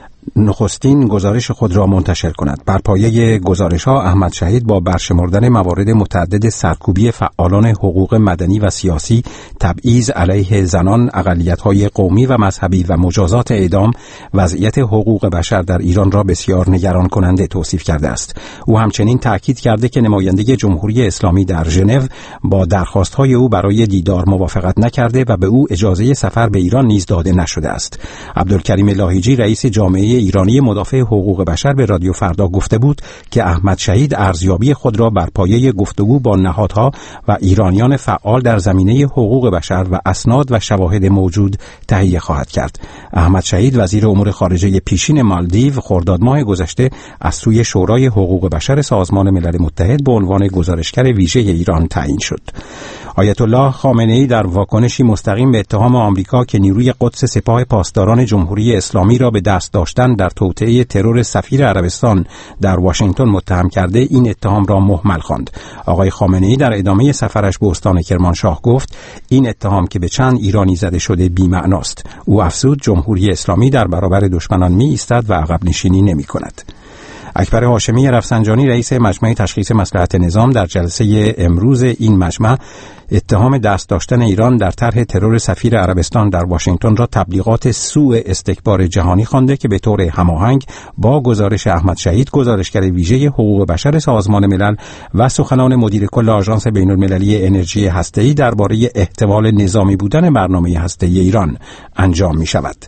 نخستین گزارش خود را منتشر کند. بر پایه گزارش‌ها احمد شهید با برشمردن موارد متعدد سرکوبی فعالان حقوق مدنی و سیاسی، تبعیض علیه زنان، اقلیت‌های قومی و مذهبی و مجازات اعدام، وضعیت حقوق بشر در ایران را بسیار نگران کننده توصیف کرده است. او همچنین تاکید کرده که نماینده جمهوری اسلامی در ژنو با درخواست‌های او برای دیدار موافقت نکرده و به او اجازه سفر به ایران نیز داده نشده است. عبدالکریم لاهیجی رئیس جامعه ایرانی مدافع حقوق بشر به رادیو فردا گفته بود که احمد شهید ارزیابی خود را بر پایه گفتگو با نهادها و ایرانیان فعال در زمینه حقوق بشر و اسناد و شواهد موجود تهیه خواهد کرد. احمد شهید وزیر امور خارجه پیشین مالدیو خرداد ماه گذشته از سوی شورای حقوق بشر سازمان ملل متحد به عنوان گزارشگر ویژه ایران تعیین شد. آیت الله خامنه‌ای در واکنشی مستقیم به اتهام آمریکا که نیروی قدس سپاه پاسداران جمهوری اسلامی را به دست داشتن در توطئه ترور سفیر عربستان در واشنگتن متهم کرده، این اتهام را مهمل خواند. آقای خامنه‌ای در ادامه سفرش به استان کرمانشاه گفت این اتهام که به چند ایرانی زده شده بی‌معناست. او افزود جمهوری اسلامی در برابر دشمنان می ایستد و عقب نشینی نمی کند. اکبر هاشمی رفسنجانی رئیس مجمع تشخیص مصلحت نظام در جلسه امروز این مجمع اتهام دست داشتن ایران در طرح ترور سفیر عربستان در واشنگتن را تبلیغات سوء استکبار جهانی خوانده که به طور هماهنگ با گزارش احمد شهید گزارشگر ویژه حقوق بشر سازمان ملل و سخنان مدیر کل آژانس بین‌المللی انرژی هسته‌ای درباره احتمال نظامی بودن برنامه هسته‌ای ایران انجام می شود.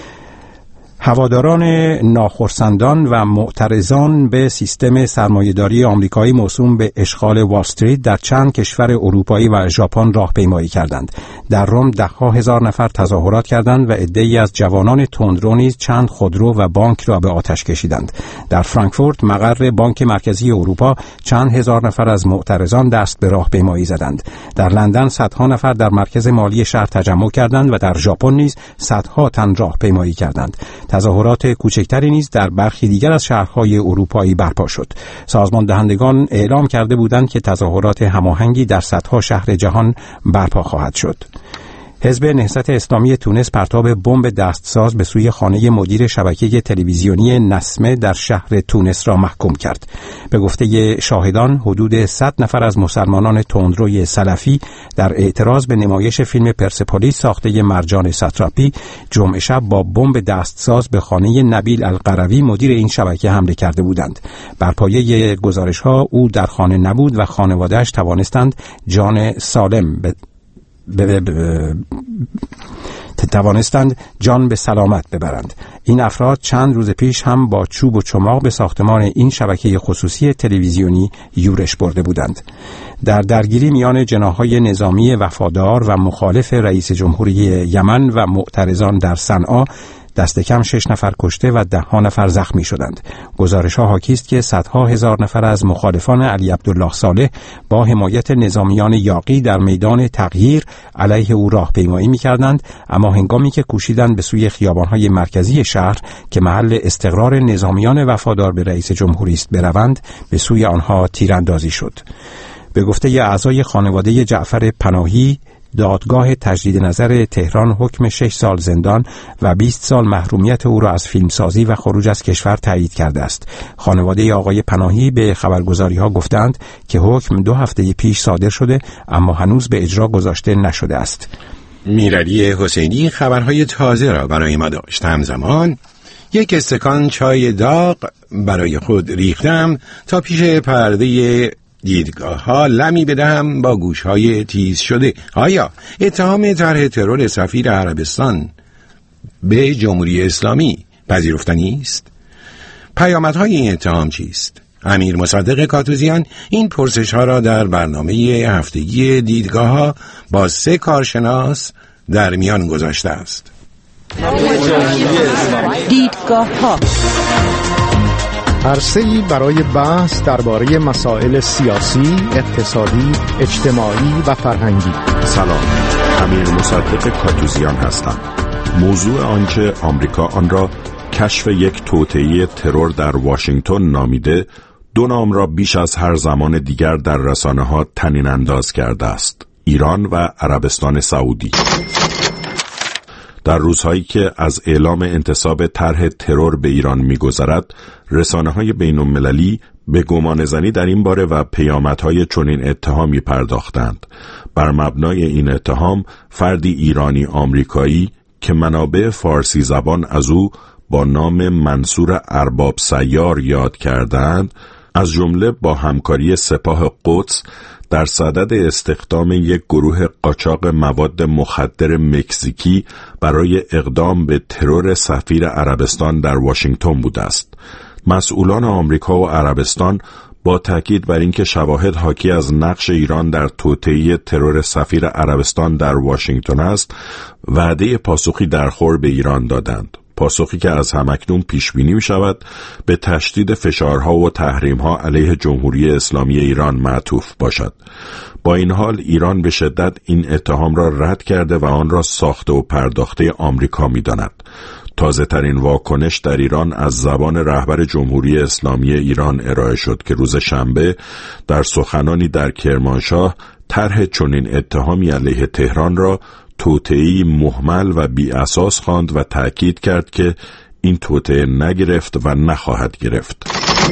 هواداران ناخرسندان و معترضان به سیستم سرمایه‌داری آمریکایی موسوم به اشغال وال استریت در چند کشور اروپایی و ژاپن راهپیمایی کردند. در روم ده‌ها هزار نفر تظاهرات کردند و عده‌ای از جوانان تندرو نیز چند خودرو و بانک را به آتش کشیدند. در فرانکفورت مقر بانک مرکزی اروپا چند هزار نفر از معترضان دست به راهپیمایی زدند. در لندن صدها نفر در مرکز مالی شهر تجمع کردند و در ژاپن نیز صدها تن راهپیمایی کردند. تظاهرات کوچکتری نیز در برخی دیگر از شهرهای اروپایی برپا شد. سازمان دهندگان اعلام کرده بودند که تظاهرات هماهنگی در صدها شهر جهان برپا خواهد شد. حزب نهضت اسلامی تونس پرتاب بمب دستساز به سوی خانه مدیر شبکه تلویزیونی نسمه در شهر تونس را محکوم کرد. به گفته شاهدان حدود صد نفر از مسلمانان تندروی سلفی در اعتراض به نمایش فیلم پرسپولیس ساخته مرجان ساتراپی جمعه شب با بمب دستساز به خانه نبیل القروی مدیر این شبکه حمله کرده بودند. بر پایه گزارش‌ها او در خانه نبود و خانواده‌اش توانستند جان سالم به ب... ب... ب... توانستند جان به سلامت ببرند. این افراد چند روز پیش هم با چوب و چماق به ساختمان این شبکه خصوصی تلویزیونی یورش برده بودند. در درگیری میان جناح‌های نظامی وفادار و مخالف رئیس جمهوری یمن و معترضان در صنعا دست کم شش نفر کشته و ده ها نفر زخمی شدند. گزارش‌ها حاکی است که صدها هزار نفر از مخالفان علی عبدالله صالح با حمایت نظامیان یاغی در میدان تغییر علیه او راهپیمایی می‌کردند، اما هنگامی که کوشیدند به سوی خیابان‌های مرکزی شهر که محل استقرار نظامیان وفادار به رئیس جمهوری است بروند، به سوی آنها تیراندازی شد. به گفته اعضای خانواده جعفر پناهی، دادگاه تجدید نظر تهران حکم شش سال زندان و بیست سال محرومیت او را از فیلمسازی و خروج از کشور تایید کرده است. خانواده آقای پناهی به خبرگزاری‌ها گفتند که حکم دو هفته پیش صادر شده اما هنوز به اجرا گذاشته نشده است. میرعلی حسینی خبرهای تازه را برای ما داشت. همزمان یک استکان چای داغ برای خود ریختم تا پیش پرده دیدگاه ها لمی بدهم با گوش های تیز شده. آیا اتهام طرح ترور سفیر عربستان به جمهوری اسلامی پذیرفتنی است؟ پیامدهای این اتهام چیست؟ امیر مصدق کاتوزیان این پرسش ها را در برنامه هفتگی دیدگاه ها با سه کارشناس در میان گذاشته است. دیدگاه ها عرصه‌ای برای بحث درباره مسائل سیاسی، اقتصادی، اجتماعی و فرهنگی. سلام، امیر مصدق کاتوزیان هستم. موضوع آنچه آمریکا آن را کشف یک توطئه ترور در واشنگتن نامیده، دو نام را بیش از هر زمان دیگر در رسانه‌ها طنین انداز کرده است: ایران و عربستان سعودی. در روزهایی که از اعلام انتصاب طرح ترور به ایران می‌گذرد، رسانه‌های بین‌المللی به گمانه‌زنی در این باره و پیامدهای چنین اتهامی پرداختند. بر مبنای این اتهام، فردی ایرانی آمریکایی که منابع فارسی زبان از او با نام منصور ارباب سیار یاد کردند، از جمله با همکاری سپاه قدس در صدد استخدام یک گروه قاچاق مواد مخدر مکزیکی برای اقدام به ترور سفیر عربستان در واشنگتن بوده است. مسئولان آمریکا و عربستان با تاکید بر اینکه شواهد حاکی از نقش ایران در توطئه ترور سفیر عربستان در واشنگتن است، وعده پاسخی درخور به ایران دادند. پاسخی که از همکنون پیش بینی می شود به تشدید فشارها و تحریمها علیه جمهوری اسلامی ایران معطوف باشد. با این حال ایران به شدت این اتهام را رد کرده و آن را ساخته و پرداخته آمریکا می داند. تازه ترین واکنش در ایران از زبان رهبر جمهوری اسلامی ایران ارائه شد که روز شنبه در سخنانی در کرمانشاه طرح چنین اتهامی علیه تهران را توطئه‌ای مهمل و بی اساس خواند و تأکید کرد که این توطئه نگرفت و نخواهد گرفت.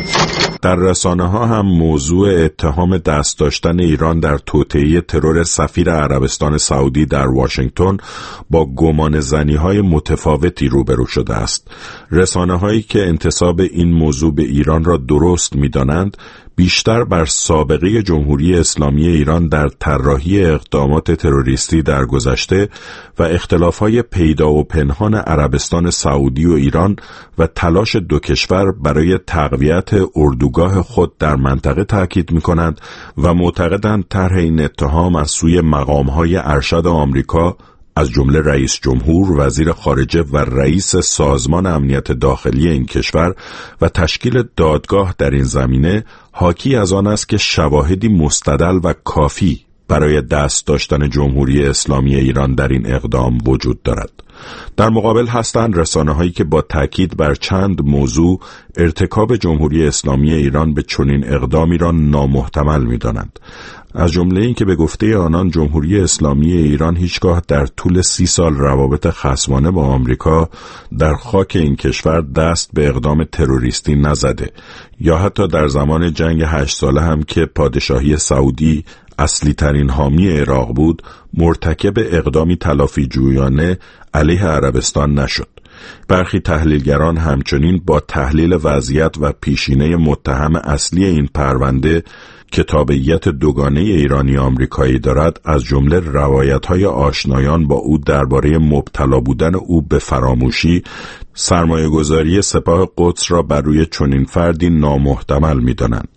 در رسانه‌ها هم موضوع اتهام دست داشتن ایران در توطئه ترور سفیر عربستان سعودی در واشنگتن با گمانه‌زنی‌های متفاوتی روبرو شده است. رسانه‌هایی که انتساب این موضوع به ایران را درست می‌دانند، بیشتر بر سابقه جمهوری اسلامی ایران در طراحی اقدامات تروریستی در گذشته و اختلافات پیدا و پنهان عربستان سعودی و ایران و تلاش دو کشور برای تقویت اردوگاه خود در منطقه تاکید می‌کنند و معتقدند طرح این اتهام از سوی مقام‌های ارشد آمریکا از جمله رئیس جمهور، وزیر خارجه و رئیس سازمان امنیت داخلی این کشور و تشکیل دادگاه در این زمینه حاکی از آن است که شواهدی مستدل و کافی برای دست داشتن جمهوری اسلامی ایران در این اقدام وجود دارد. در مقابل هستند رسانه‌هایی که با تاکید بر چند موضوع ارتکاب جمهوری اسلامی ایران به چنین اقدامی را نامحتمل می‌دانند. از جمله این که به گفته آنان جمهوری اسلامی ایران هیچگاه در طول سی سال روابط خصمانه با آمریکا در خاک این کشور دست به اقدام تروریستی نزده، یا حتی در زمان جنگ هشت ساله هم که پادشاهی سعودی اصلی ترین حامی عراق بود، مرتکب اقدامی تلافی جویانه علیه عربستان نشد. برخی تحلیلگران همچنین با تحلیل وضعیت و پیشینه متهم اصلی این پرونده که تابعیت دوگانه ایرانی آمریکایی دارد، از جمله روایت‌های آشنایان با او درباره مبتلا بودن او به فراموشی، سرمایه‌گذاری سپاه قدس را بر روی چنین فردی نامحتمل می‌دانند.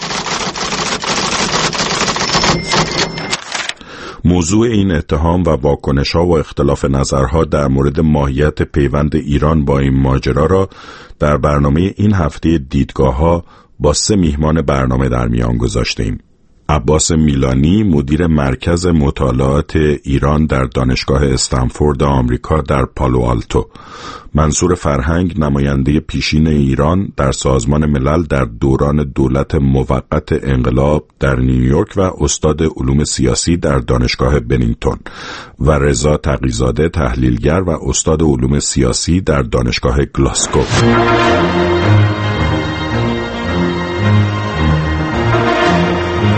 موضوع این اتهام و واکنش‌ها و اختلاف نظرها در مورد ماهیت پیوند ایران با این ماجرا را در برنامه این هفته دیدگاه‌ها با سه میهمان برنامه در میان گذاشتیم. عباس میلانی، مدیر مرکز مطالعات ایران در دانشگاه استنفورد آمریکا در پالو آلتو، منصور فرهنگ، نماینده پیشین ایران در سازمان ملل در دوران دولت موقت انقلاب در نیویورک و استاد علوم سیاسی در دانشگاه بنینگتون، و رضا تقی‌زاده، تحلیلگر و استاد علوم سیاسی در دانشگاه گلاسگو.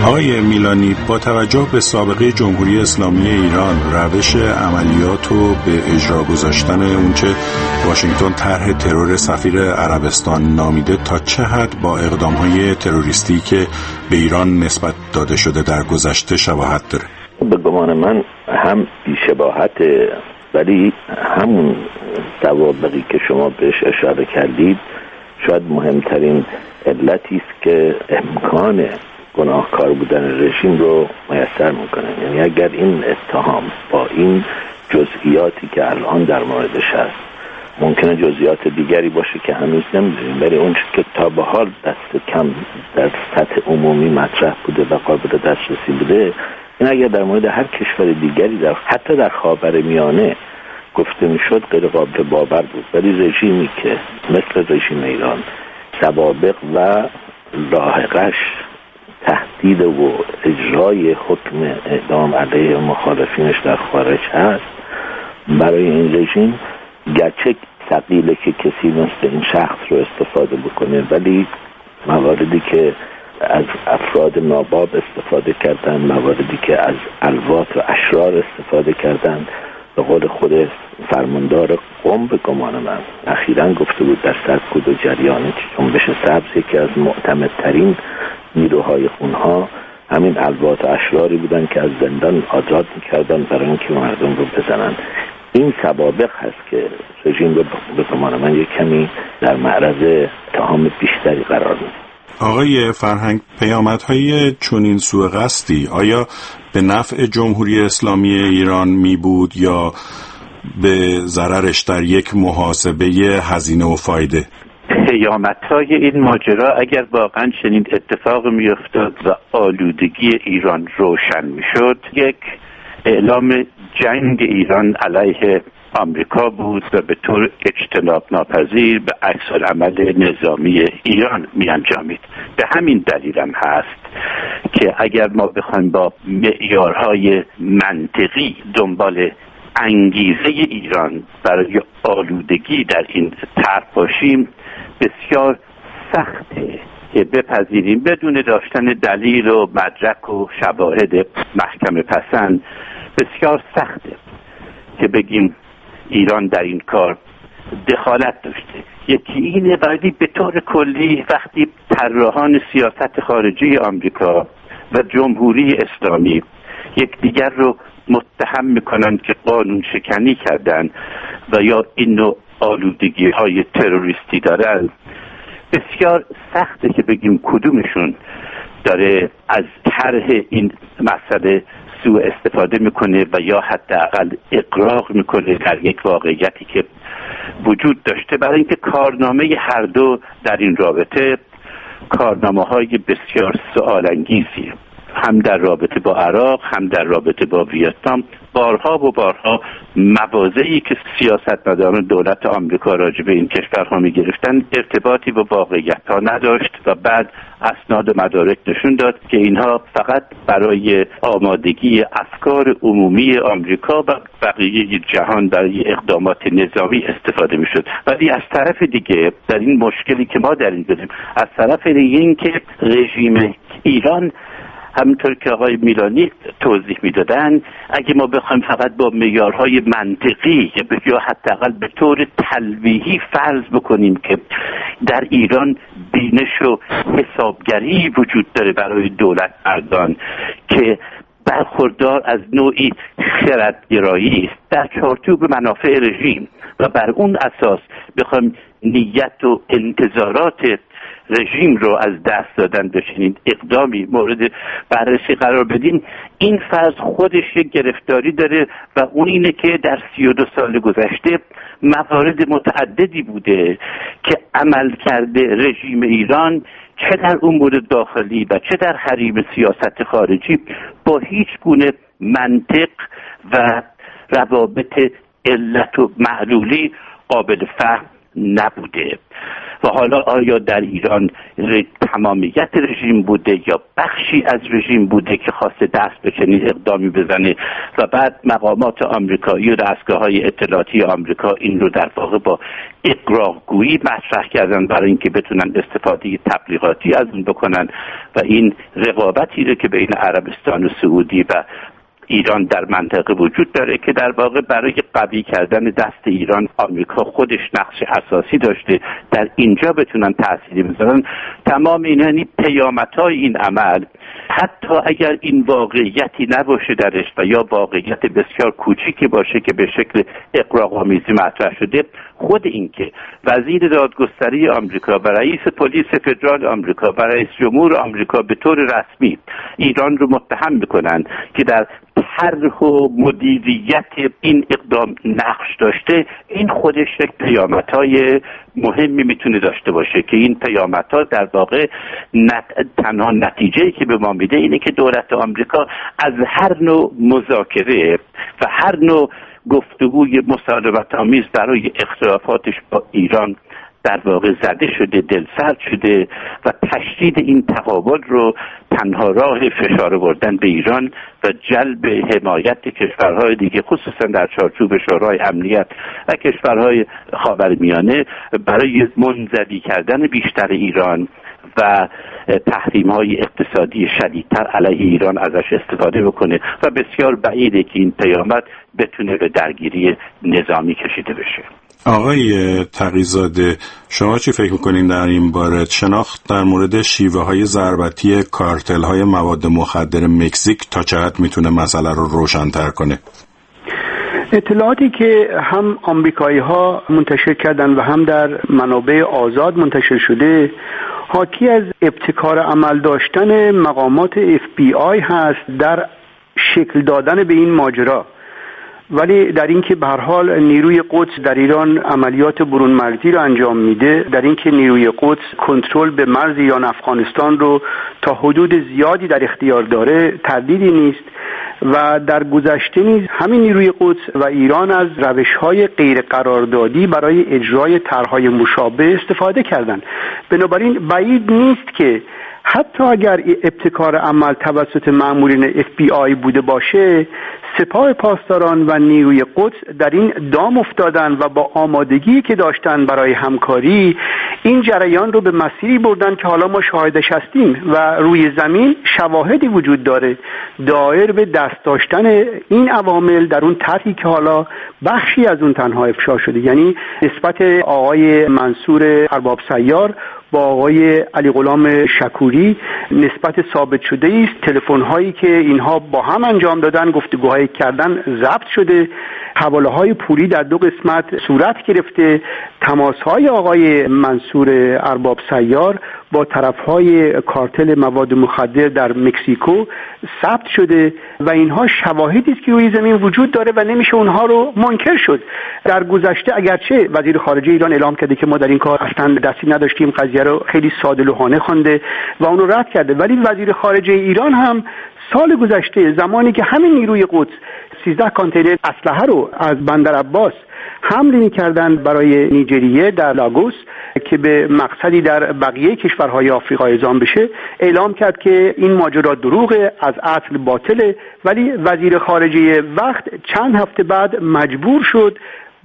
آقای میلانی، با توجه به سابقه جمهوری اسلامی ایران، روش عملیات و به اجرا گذاشتن اونچه واشنگتن طرح ترور سفیر عربستان نامیده، تا چه حد با اقدام‌های تروریستی که به ایران نسبت داده شده در گذشته شباهت داره؟ به گمان من هم بی‌شباهته، ولی همون سوابقی که شما بهش اشاره کردید شاید مهمترین علتی است که امکان گناهکار بودن رژیم رو میسر میکنه. یعنی اگر این اتهام با این جزئیاتی که الان در موردش هست، ممکنه جزئیات دیگری باشه که هنوز نمیدونیم، ولی اون که تا به حال دست کم در سطح عمومی مطرح بوده و قابل دسترسی بوده، این اگر در مورد هر کشور دیگری، در حتی در خاورمیانه گفته میشد، غیر قابل باور بود. ولی رژیمی که مثل رژیم ایران سوابق و لاحقش تهدید و اجرای حکم اعدام علیه مخالفینش در خارج هست، برای این رژیم گرچه ثقیله که کسی مثل این شخص رو استفاده بکنه، ولی مواردی که از افراد ناباب استفاده کردن، مواردی که از الوات و اشرار استفاده کردن، به قول خود فرماندار قم به گمان من اخیراً گفته بود در سرکوب و جریان جنبش سبز یکی از معتمدترین نیروهای اونها همین الوات و اشراری بودن که از زندان آزاد میکردن برای اینکه مردم رو بزنن. این سوابق هست که رژیم رو به گمان من یک کمی در معرض اتهام بیشتری قرار میده. آقای فرهنگ، پیامدهای چنین سوء قصدی آیا به نفع جمهوری اسلامی ایران می بود یا به ضررش در یک محاسبه هزینه و فایده؟ پیامدهای این ماجرا اگر واقعا چنین اتفاق می افتاد و آلودگی ایران روشن می شد، یک اعلام جنگ ایران علیه آمریکا بود و به طور اجتناب ناپذیر به عکس‌العمل نظامی ایران می انجامید. به همین دلیل هم هست که اگر ما بخوایم با معیارهای منطقی دنبال انگیزه ایران برای آلودگی در این طرح باشیم، بسیار سخته که بپذیریم بدون داشتن دلیل و مدرک و شواهد محکم پسند، بسیار سخته که بگیم ایران در این کار دخالت داشته. یکی اینه، ولی به طور کلی وقتی طراحان سیاست خارجی آمریکا و جمهوری اسلامی یکدیگر رو متهم میکنن که قانون شکنی کردن و یا این نوع آلودگی های تروریستی دارن، بسیار سخته که بگیم کدومشون داره از طرح این مسئله سوء استفاده میکنه و یا حداقل اقراق میکنه در یک واقعیتی که وجود داشته، برای اینکه کارنامه هر دو در این رابطه کارنامه های بسیار سوال انگیزیه، هم در رابطه با عراق هم در رابطه با ویتنام. بارها و بارها مواضعی که سیاستمداران دولت آمریکا راجع به این کشورها می گرفتن ارتباطی با واقعیت ها نداشت و بعد اسناد و مدارک نشون داد که اینها فقط برای آمادگی افکار عمومی آمریکا و بقیه جهان برای اقدامات نظامی استفاده می شد. ولی از طرف دیگه در این مشکلی که ما در این داریم، از طرف دیگه این که رژیم ایران همونطور که آقای میلانی توضیح میدادن، اگه ما بخوایم فقط با معیارهای منطقی یا حداقل به طور تلویحی فرض بکنیم که در ایران بینش و حسابگری وجود داره برای دولت مردان که برخوردار از نوعی خردگرایی است در چارچوب منافع رژیم و بر اون اساس بخوایم نیت و انتظارات رژیم رو از دست دادن به چنین اقدامی مورد بررسی قرار بدیم، این فرض خودش یک گرفتاری داره و اون اینه که در سی و دو سال گذشته موارد متعددی بوده که عمل کرده رژیم ایران چه در امور داخلی و چه در حریم سیاست خارجی با هیچ گونه منطق و روابط علت و معلولی قابل فهم نبوده و حالا آیا در ایران تمامیت رژیم بوده یا بخشی از رژیم بوده که خواسته دست به چنین اقدامی بزنه و بعد مقامات آمریکایی و دستگاه‌های اطلاعاتی آمریکا این رو در واقع با اقراق‌گویی مطرح کردن برای اینکه بتونن استفاده تبلیغاتی از اون بکنن و این رقابتی رو که بین عربستان و سعودی و ایران در منطقه وجود داره که در واقع برای قوی کردن دست ایران آمریکا خودش نقش اساسی داشته در اینجا بتونن تأثیری بذارن. تمام این یعنی پیامدهای این عمل حتی اگر این واقعیتی نباشه درش و یا واقعیت بسیار کوچیکی باشه که به شکل اغراق‌آمیزی مطرح شده، خود این که وزیر دادگستری آمریکا و رئیس پلیس فدرال آمریکا و رئیس جمهور آمریکا به طور رسمی ایران رو متهم میکنن که در طرح و مدیریت این اقدام نقش داشته، این خودش یک پیامدهای مهمی میتونه داشته باشه که این پیامدها در واقع نت... تنها نتیجه‌ای که به ما میده اینه که دولت آمریکا از هر نوع مذاکره و هر نوع گفتگوی مسالمت آمیز برای اختلافاتش با ایران در واقع زده شده، دلسرد شده و تشدید این تقابل رو تنها راه فشار آوردن به ایران و جلب حمایت کشورهای دیگه خصوصا در چارچوب شورای امنیت و کشورهای خاورمیانه برای منزوی کردن بیشتر ایران و تحریم‌های اقتصادی شدیدتر علیه ایران ازش استفاده بکنه و بسیار بعیده که این پیامد بتونه به درگیری نظامی کشیده بشه. آقای تقی‌زاده، شما چی فکر میکنین در این باره؟ شناخت در مورد شیوه های ضربتی کارتل های مواد مخدر مکزیک تا چه حد میتونه مسئله رو روشن‌تر کنه؟ اطلاعاتی که هم آمریکایی ها منتشر کردن و هم در منابع آزاد منتشر شده حاکی از ابتکار عمل داشتن مقامات اف بی آی هست در شکل دادن به این ماجرا، ولی در اینکه به هر حال نیروی قدس در ایران عملیات برون مرزی رو انجام میده، در اینکه نیروی قدس کنترل به مرز ایران افغانستان رو تا حدود زیادی در اختیار داره تردیدی نیست و در گذشته نیز همین نیروی قدس و ایران از روش‌های غیر قراردادی برای اجرای طرح‌های مشابه استفاده کردند. بنابراین بعید نیست که حتی اگر ابتکار عمل توسط مامورین اف بی آی بوده باشه، سپاه پاسداران و نیروی قدس در این دام افتادن و با آمادگی که داشتن برای همکاری این جریان رو به مسیری بردن که حالا ما شاهدش هستیم و روی زمین شواهدی وجود داره دایر به دست داشتن این عوامل در اون طرحی که حالا بخشی از اون تنها افشا شده، یعنی نسبت آقای منصور ارباب سیار با آقای علی غلام شکوری نسبت ثابت شده است. تلفن هایی که اینها با هم انجام دادن، گفتگوهای کردن ضبط شده، حواله های پولی در دو قسمت صورت گرفته، تماس های آقای منصور ارباب سیار با طرف های کارتل مواد مخدر در مکزیکو ثبت شده و اینها شواهدی است که روی زمین وجود داره و نمیشه اونها رو منکر شد. در گذشته اگرچه وزیر خارجه ایران اعلام کرده که ما در این کار اصلا دستی نداشتیم، قضیه رو خیلی ساده لوحانه خوانده و اون رو رد کرده، ولی وزیر خارجه ایران هم سال گذشته زمانی که همین نیروی قدس سیزده کانتینر اسلحه رو از بندر عباس حمله می‌کردن برای نیجریه در لاگوس که به مقصدی در بقیه کشورهای آفریقا اعزام بشه، اعلام کرد که این ماجرا دروغه، از اصل باطله، ولی وزیر خارجه وقت چند هفته بعد مجبور شد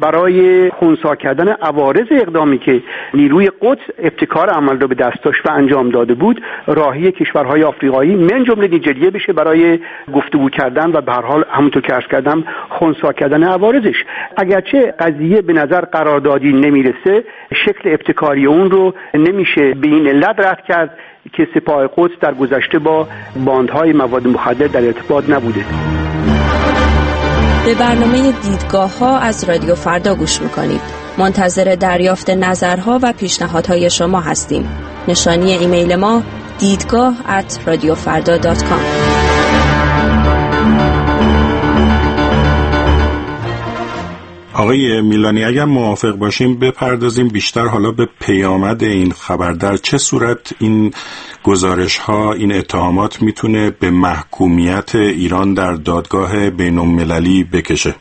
برای خنثی کردن عوارض اقدامی که نیروی قدس ابتکار عمل را به دست داشت و انجام داده بود راهی کشورهای آفریقایی من جمله نیجریه بشه برای گفتگو کردن و به هر حال همونطور که عرض کردم خنثی کردن عوارضش. اگرچه قضیه به نظر قراردادی نمیرسه، شکل ابتکاری اون رو نمیشه به این علت رد کرد که سپاه قدس در گذشته با باندهای مواد مخدر در ارتباط نبوده. به برنامه دیدگاه ها از رادیو فردا گوش میکنید. منتظر دریافت نظرها و پیشنهادهای شما هستیم. نشانی ایمیل ما دیدگاه ات رادیو فردا دات کام. آقای میلانی، اگر موافق باشیم بپردازیم بیشتر حالا به پیامد این خبر. در چه صورت این گزارش ها، این اتهامات میتونه به محکومیت ایران در دادگاه بین المللی بکشه؟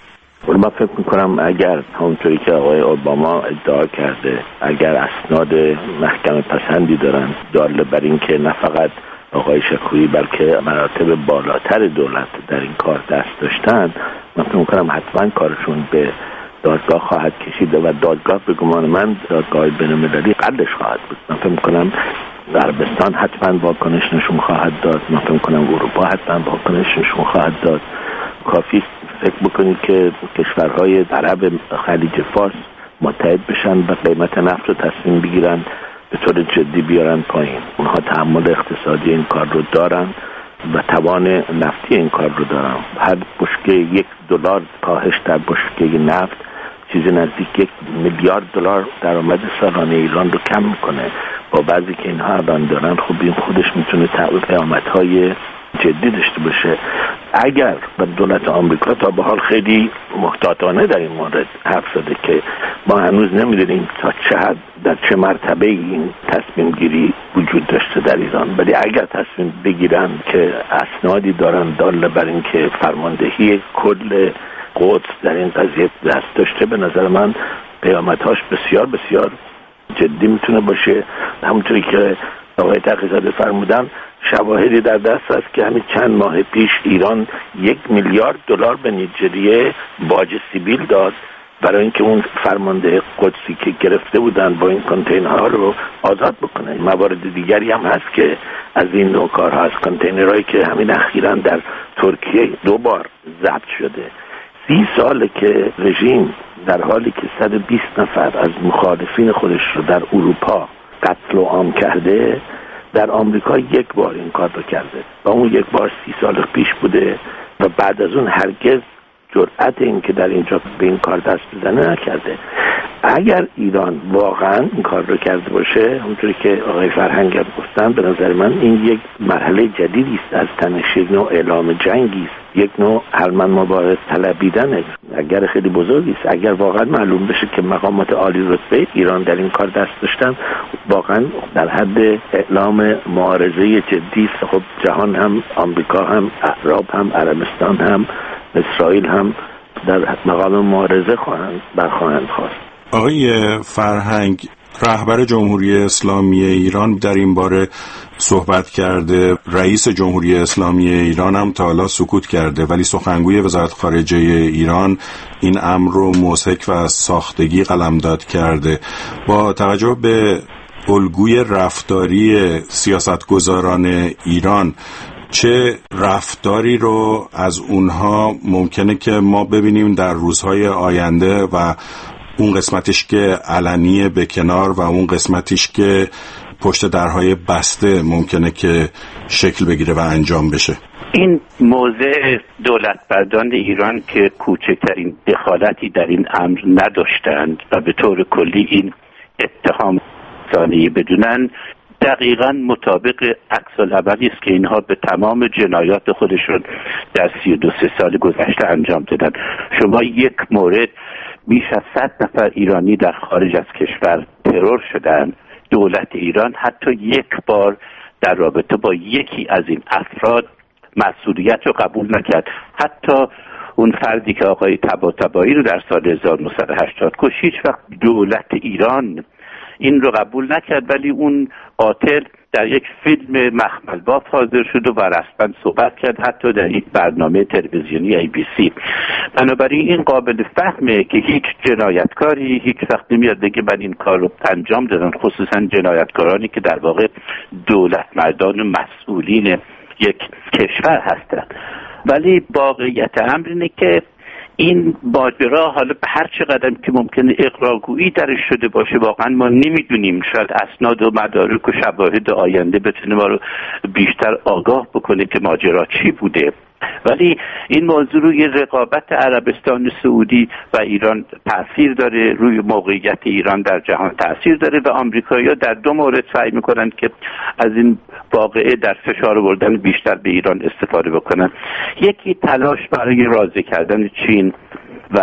من فکر میکنم اگر همونطوری که آقای اوباما ادعا کرده، اگر اسناد محکم پسندی دارن دال بر این که نه فقط آقای شکوری بلکه مراتب بالاتر دولت در این کار دست داشتن، من فکر میکنم حتما کارشون به دادگاه خواهد کشید و دادگاه به گمان من دادگاه بین‌المللی قدش خواهد بود. من فکر میکنم عربستان حتما واکنش نشون خواهد داد، من فکر میکنم اروپا حتما واکنش نشون خواهد داد. کافی فکر بکنید که کشورهای عرب خلیج فارس متحد بشن و قیمت نفت رو تصمیم بگیرن به طور جدی بیارن پایین. اونها تحمل اقتصادی این کار رو دارن و توان نفتی این کار رو دارن. هر بشکه یک دلار کاهش در بشکه نفت چیزی نزدیک یک میلیارد دلار درآمد سالانه ایران رو کم میکنه. با بعضی که اینها الان دارن خب این خودش میتونه پیامدهای جدی داشته باشه. اگر به دولت آمریکا تا به حال خیلی محتاطانه در این مورد حرف زده که ما هنوز نمیدونیم تا چه حد در چه مرتبه این تصمیم گیری وجود داشته در ایران، ولی اگر تصمیم بگیرن که اسنادی دارن دال بر این که فرماندهی کل قدس در این قضیه دست داشته، به نظر من پیامدهاش بسیار بسیار جدی میتونه باشه. همونطوری که آقای تقی‌زاده فرمودن شواهدی در دست است که همین چند ماه پیش ایران یک میلیارد دلار به نیجریه باج سیبیل داد برای اینکه اون فرمانده قدسی که گرفته بودن با این کانتینرها رو آزاد بکنه. موارد دیگری هم هست که از این نوع کارها، از کانتینرهایی که همین اخیراً در ترکیه دو بار ضبط شده. سی ساله که رژیم در حالی که صد و بیست نفر از مخالفین خودش رو در اروپا قتل و عام کرده، در آمریکا یک بار این کار رو کرده و اون یک بار سی سال پیش بوده و بعد از اون هرگز جرأت این که در اینجا به این کار دست بزنه نکرده. اگر ایران واقعا این کار رو کرده باشه، همونطوری که آقای فرهنگ گفتن، به نظر من این یک مرحله جدیدی است از تنش، یک نوع اعلام جنگی است، یک نوع حتما مبارز طلبیدن اگر خیلی بزرگی است. اگر واقعا معلوم بشه که مقامات عالی رتبه ایران در این کار دست داشتن، واقعا در حد اعلام معارضه جدی است. خب جهان هم، آمریکا هم، عرب هم، عربستان هم، اسرائیل هم در مقام معارضه خواهند برخواهند خواست. آقای فرهنگ، رهبر جمهوری اسلامی ایران در این باره صحبت کرده. رئیس جمهوری اسلامی ایران هم تا حالا سکوت کرده، ولی سخنگوی وزارت خارجه ایران این امر رو مضحک و ساختگی قلمداد کرده. با توجه به الگوی رفتاری سیاستگزاران ایران، چه رفتاری رو از اونها ممکنه که ما ببینیم در روزهای آینده و اون قسمتش که علنیه به کنار و اون قسمتش که پشت درهای بسته ممکنه که شکل بگیره و انجام بشه؟ این موضع دولتمردان ایران که کوچکترین دخالتی در این امر نداشتند و به طور کلی این اتهام ثانی بدونن، دقیقاً مطابق عکس العملی است که اینها به تمام جنایات خودشون در سی و دو سه سال گذشته انجام دادن. شما یک مورد بیش از صد نفر ایرانی در خارج از کشور ترور شدن، دولت ایران حتی یک بار در رابطه با یکی از این افراد مسئولیت رو قبول نکرد. حتی اون فردی که آقای طباطبایی رو در سال هزار و نهصد و هشتاد کش، هیچ وقت دولت ایران این رو قبول نکرد، ولی اون قاتل در یک فیلم مخمل باف حاضر شد و رسما صحبت کرد، حتی در یک برنامه تلویزیونی ای بی سی. بنابراین این قابل فهمه که هیچ جنایتکاری هیچ وقت نمیاد بگه من این کار رو انجام دادم، خصوصا جنایتکارانی که در واقع دولت مردان و مسئولین یک کشور هستند. ولی واقعیت امر اینه که این ماجرا حالا به هر چقدر که ممکنه اقراقگویی درش شده باشه، واقعا ما نمیدونیم. شاید اسناد و مدارک و شواهد آینده بتونه ما رو بیشتر آگاه بکنه که ماجرا چی بوده. ولی این موضوع روی رقابت عربستان سعودی و ایران تأثیر داره، روی موقعیت ایران در جهان تأثیر داره و آمریکایی‌ها در دو مورد سعی میکنند که از این واقعه در فشار آوردن بیشتر به ایران استفاده بکنن. یکی تلاش برای راضی کردن چین و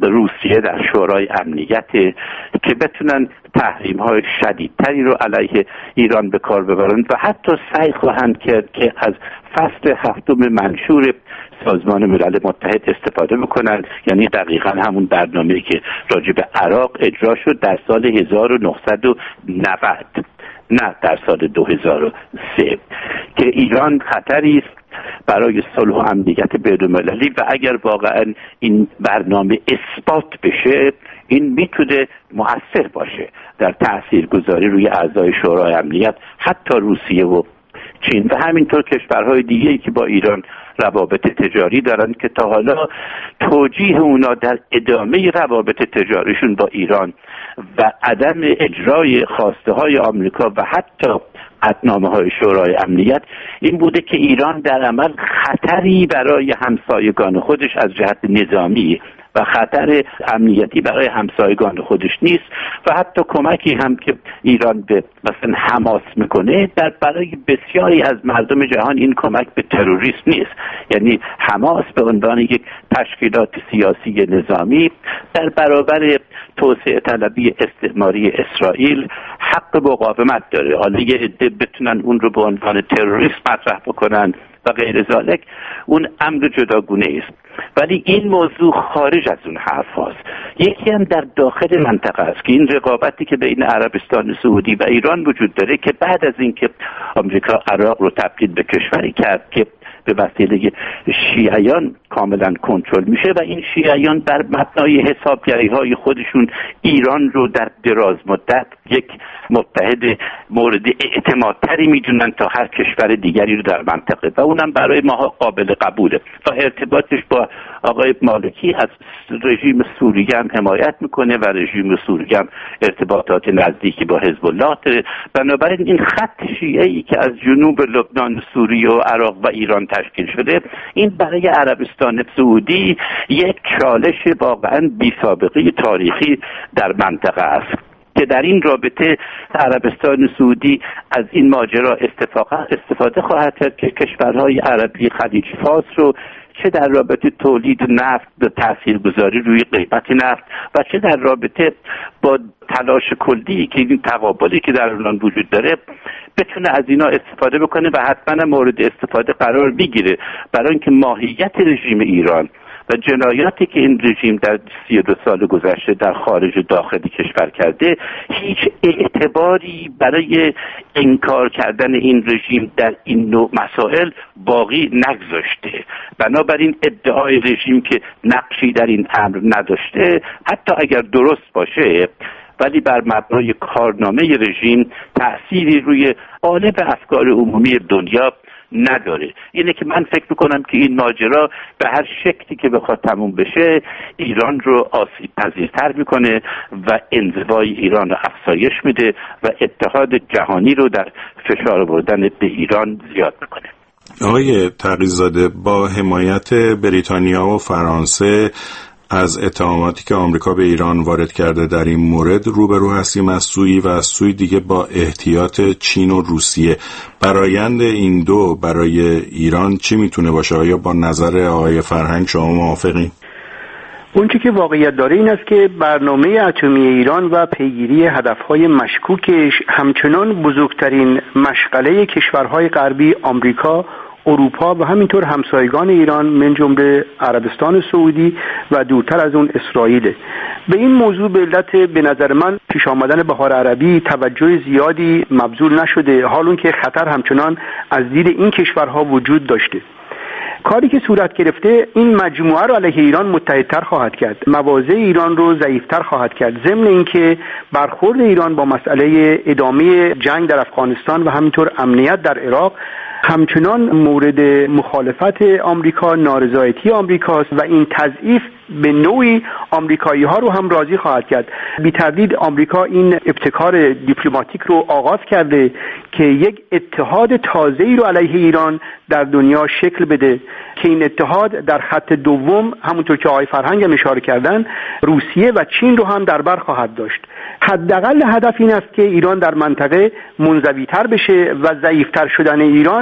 روسیه در شورای امنیت که بتونن تحریم های شدیدتری رو علیه ایران به کار ببرند و حتی سعی خواهند کرد که از فصل هفتم منشور سازمان ملل متحد استفاده بکنند، یعنی دقیقا همون برنامه‌ای که راجع به عراق اجرا شد در سال هزار و نهصد و نود، نه در سال دو هزار و سه، که ایران خطری است برای صلح و امنیت بین‌المللی و اگر واقعا این برنامه اثبات بشه این میتونه مؤثر باشه در تاثیرگذاری روی اعضای شورای امنیت، حتی روسیه و چین و همینطور کشورهای دیگه‌ای که با ایران روابط تجاری دارن که تا حالا توجیه اونا در ادامه روابط تجاریشون با ایران و عدم اجرای خواسته های آمریکا و حتی قطعنامه‌های شورای امنیت این بوده که ایران در عمل خطری برای همسایگان خودش از جهت نظامی و خطر امنیتی برای همسایگان خودش نیست و حتی کمکی هم که ایران به مثلا حماس میکنه در برای بسیاری از مردم جهان این کمک به تروریست نیست. یعنی حماس به عنوان یک تشکیلات سیاسی نظامی در برابر توسعه طلبی استعماری اسرائیل حق مقاومت داره. حالا یه عده بتونن اون رو به عنوان تروریست مطرح بکنن و غیر ذالک، اون امر جداگونه است. ولی این موضوع خارج از اون حرف هاست. یکی هم در داخل منطقه است که این رقابتی که بین عربستان سعودی و ایران وجود داره که بعد از اینکه آمریکا عراق رو تبدیل به کشوری کرد که به وسیله شیعیان کاملا کنترل میشه و این شیعیان بر مبنای حسابگری های خودشون ایران رو در دراز مدت یک متحد مورد اعتمادتری میدونن تا هر کشور دیگری رو در منطقه و اونم برای ما قابل قبوله و ارتباطش با آقای مالکی از رژیم سوریه هم حمایت میکنه و رژیم سوریه هم ارتباطات نزدیکی با حزب الله داره. بنابراین این خط شیعه‌ای که از جنوب لبنان، سوریه و عراق و ایران تشکیل شده این برای عربستان سعودی یک چالش واقعا بی سابقه تاریخی در منطقه است که در این رابطه عربستان سعودی از این ماجرا استفاده خواهد کرد که کشورهای عربی خلیج فارس رو چه در رابطه تولید نفت به تاثیرگذاری روی قیمت نفت و چه در رابطه با تلاش کلی که این تقابلی که در اونان وجود داره بتونه از اینا استفاده بکنه و حتما مورد استفاده قرار بگیره، برای اینکه ماهیت رژیم ایران و جنایاتی که این رژیم در سی و دو سال گذشته در خارج و داخلی کشور کرده هیچ اعتباری برای انکار کردن این رژیم در این نوع مسائل باقی نگذاشته. بنابراین ادعای رژیم که نقشی در این امر نداشته حتی اگر درست باشه ولی بر مبنای کارنامه رژیم تأثیری روی قالب افکار عمومی دنیا نداره. اینه که من فکر میکنم که این ماجرا به هر شکلی که بخواد تموم بشه ایران رو آسیب پذیرتر میکنه و انزوای ایران رو افزایش میده و اتحاد جهانی رو در فشار آوردن به ایران زیاد میکنه. آقای تقی‌زاده، با حمایت بریتانیا و فرانسه از اتهاماتی که آمریکا به ایران وارد کرده در این مورد روبرو هستیم از سوی و از سوی دیگه با احتیاط چین و روسیه. برایند این دو برای ایران چی میتونه باشه؟ آیا با نظر آقای فرهنگ شما موافقین؟ اون چیزی که واقعیت داره این است که برنامه اتمی ایران و پیگیری هدفهای مشکوکش همچنان بزرگترین مشغله کشورهای غربی آمریکا، اروپا و همینطور همسایگان ایران من جمله عربستان سعودی و دورتر از اون اسرائیل. به این موضوع به علت به نظر من پیش آمدن بهار عربی توجه زیادی مبذول نشده، حالون که خطر همچنان از دید این کشورها وجود داشته. کاری که صورت گرفته این مجموعه رو علیه ایران متحدتر خواهد کرد، مواضع ایران رو ضعیفتر خواهد کرد، ضمن اینکه برخورد ایران با مسئله ادامه جنگ در افغانستان و همینطور امنیت در عراق همچنان مورد مخالفت آمریکا، نارضایتی آمریکاست و این تضعیف به نوعی آمریکایی ها رو هم راضی خواهد کرد. بی تردید آمریکا این ابتکار دیپلماتیک رو آغاز کرده که یک اتحاد تازه‌ای رو علیه ایران در دنیا شکل بده که این اتحاد در خط دوم همونطور که آقای فرهنگ هم اشاره کردن روسیه و چین رو هم در بر خواهد داشت. حداقل هدف این است که ایران در منطقه منزوی‌تر بشه و ضعیف‌تر شدن ایران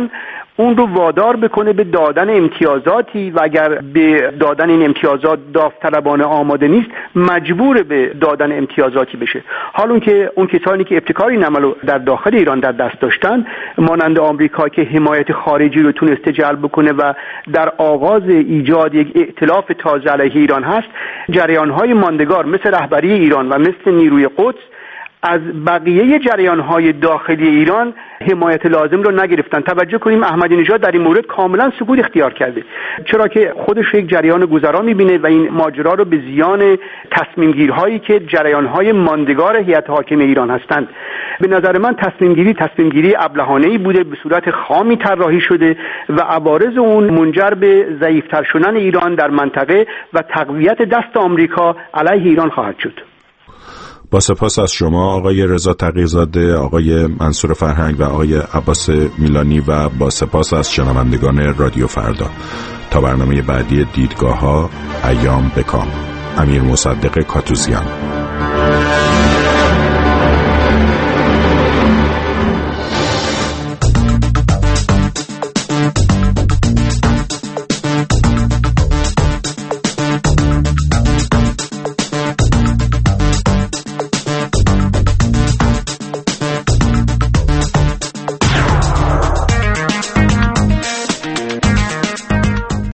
ایران اون رو وادار بکنه به دادن امتیازاتی و اگر به دادن این امتیازات داوطلبانه آماده نیست مجبور به دادن امتیازاتی بشه. حال اون که اون کسانی که ابتکار این عمل رو در داخل ایران در دست داشتن مانند آمریکا که حمایت خارجی رو تونسته جلب بکنه و در آغاز ایجاد یک ائتلاف تازه علیه ایران هست، جریان‌های ماندگار مثل رهبری ایران و مثل نیروی قدس از بقیه جریان‌های داخلی ایران حمایت لازم رو نگرفتن. توجه کنیم احمدی نژاد در این مورد کاملا سکوت اختیار کرده، چرا که خودش یک جریان گذرا می‌بینه و این ماجرا رو به زیان تصمیم گیرهایی که جریان‌های ماندگار هیئت حاکمه ایران هستند. به نظر من تصمیم گیری تصمیم گیری ابلهانه‌ای بوده، به صورت خامی طراحی شده و عوارض اون منجر به ضعیف‌تر شدن ایران در منطقه و تقویت دست آمریکا علیه ایران خواهد شد. با سپاس از شما آقای رضا تقی‌زاده، آقای منصور فرهنگ و آقای عباس میلانی و با سپاس از شنوندگان رادیو فردا. تا برنامه بعدی دیدگاه‌ها، ایام بکام. امیر مصدق کاتوزیان.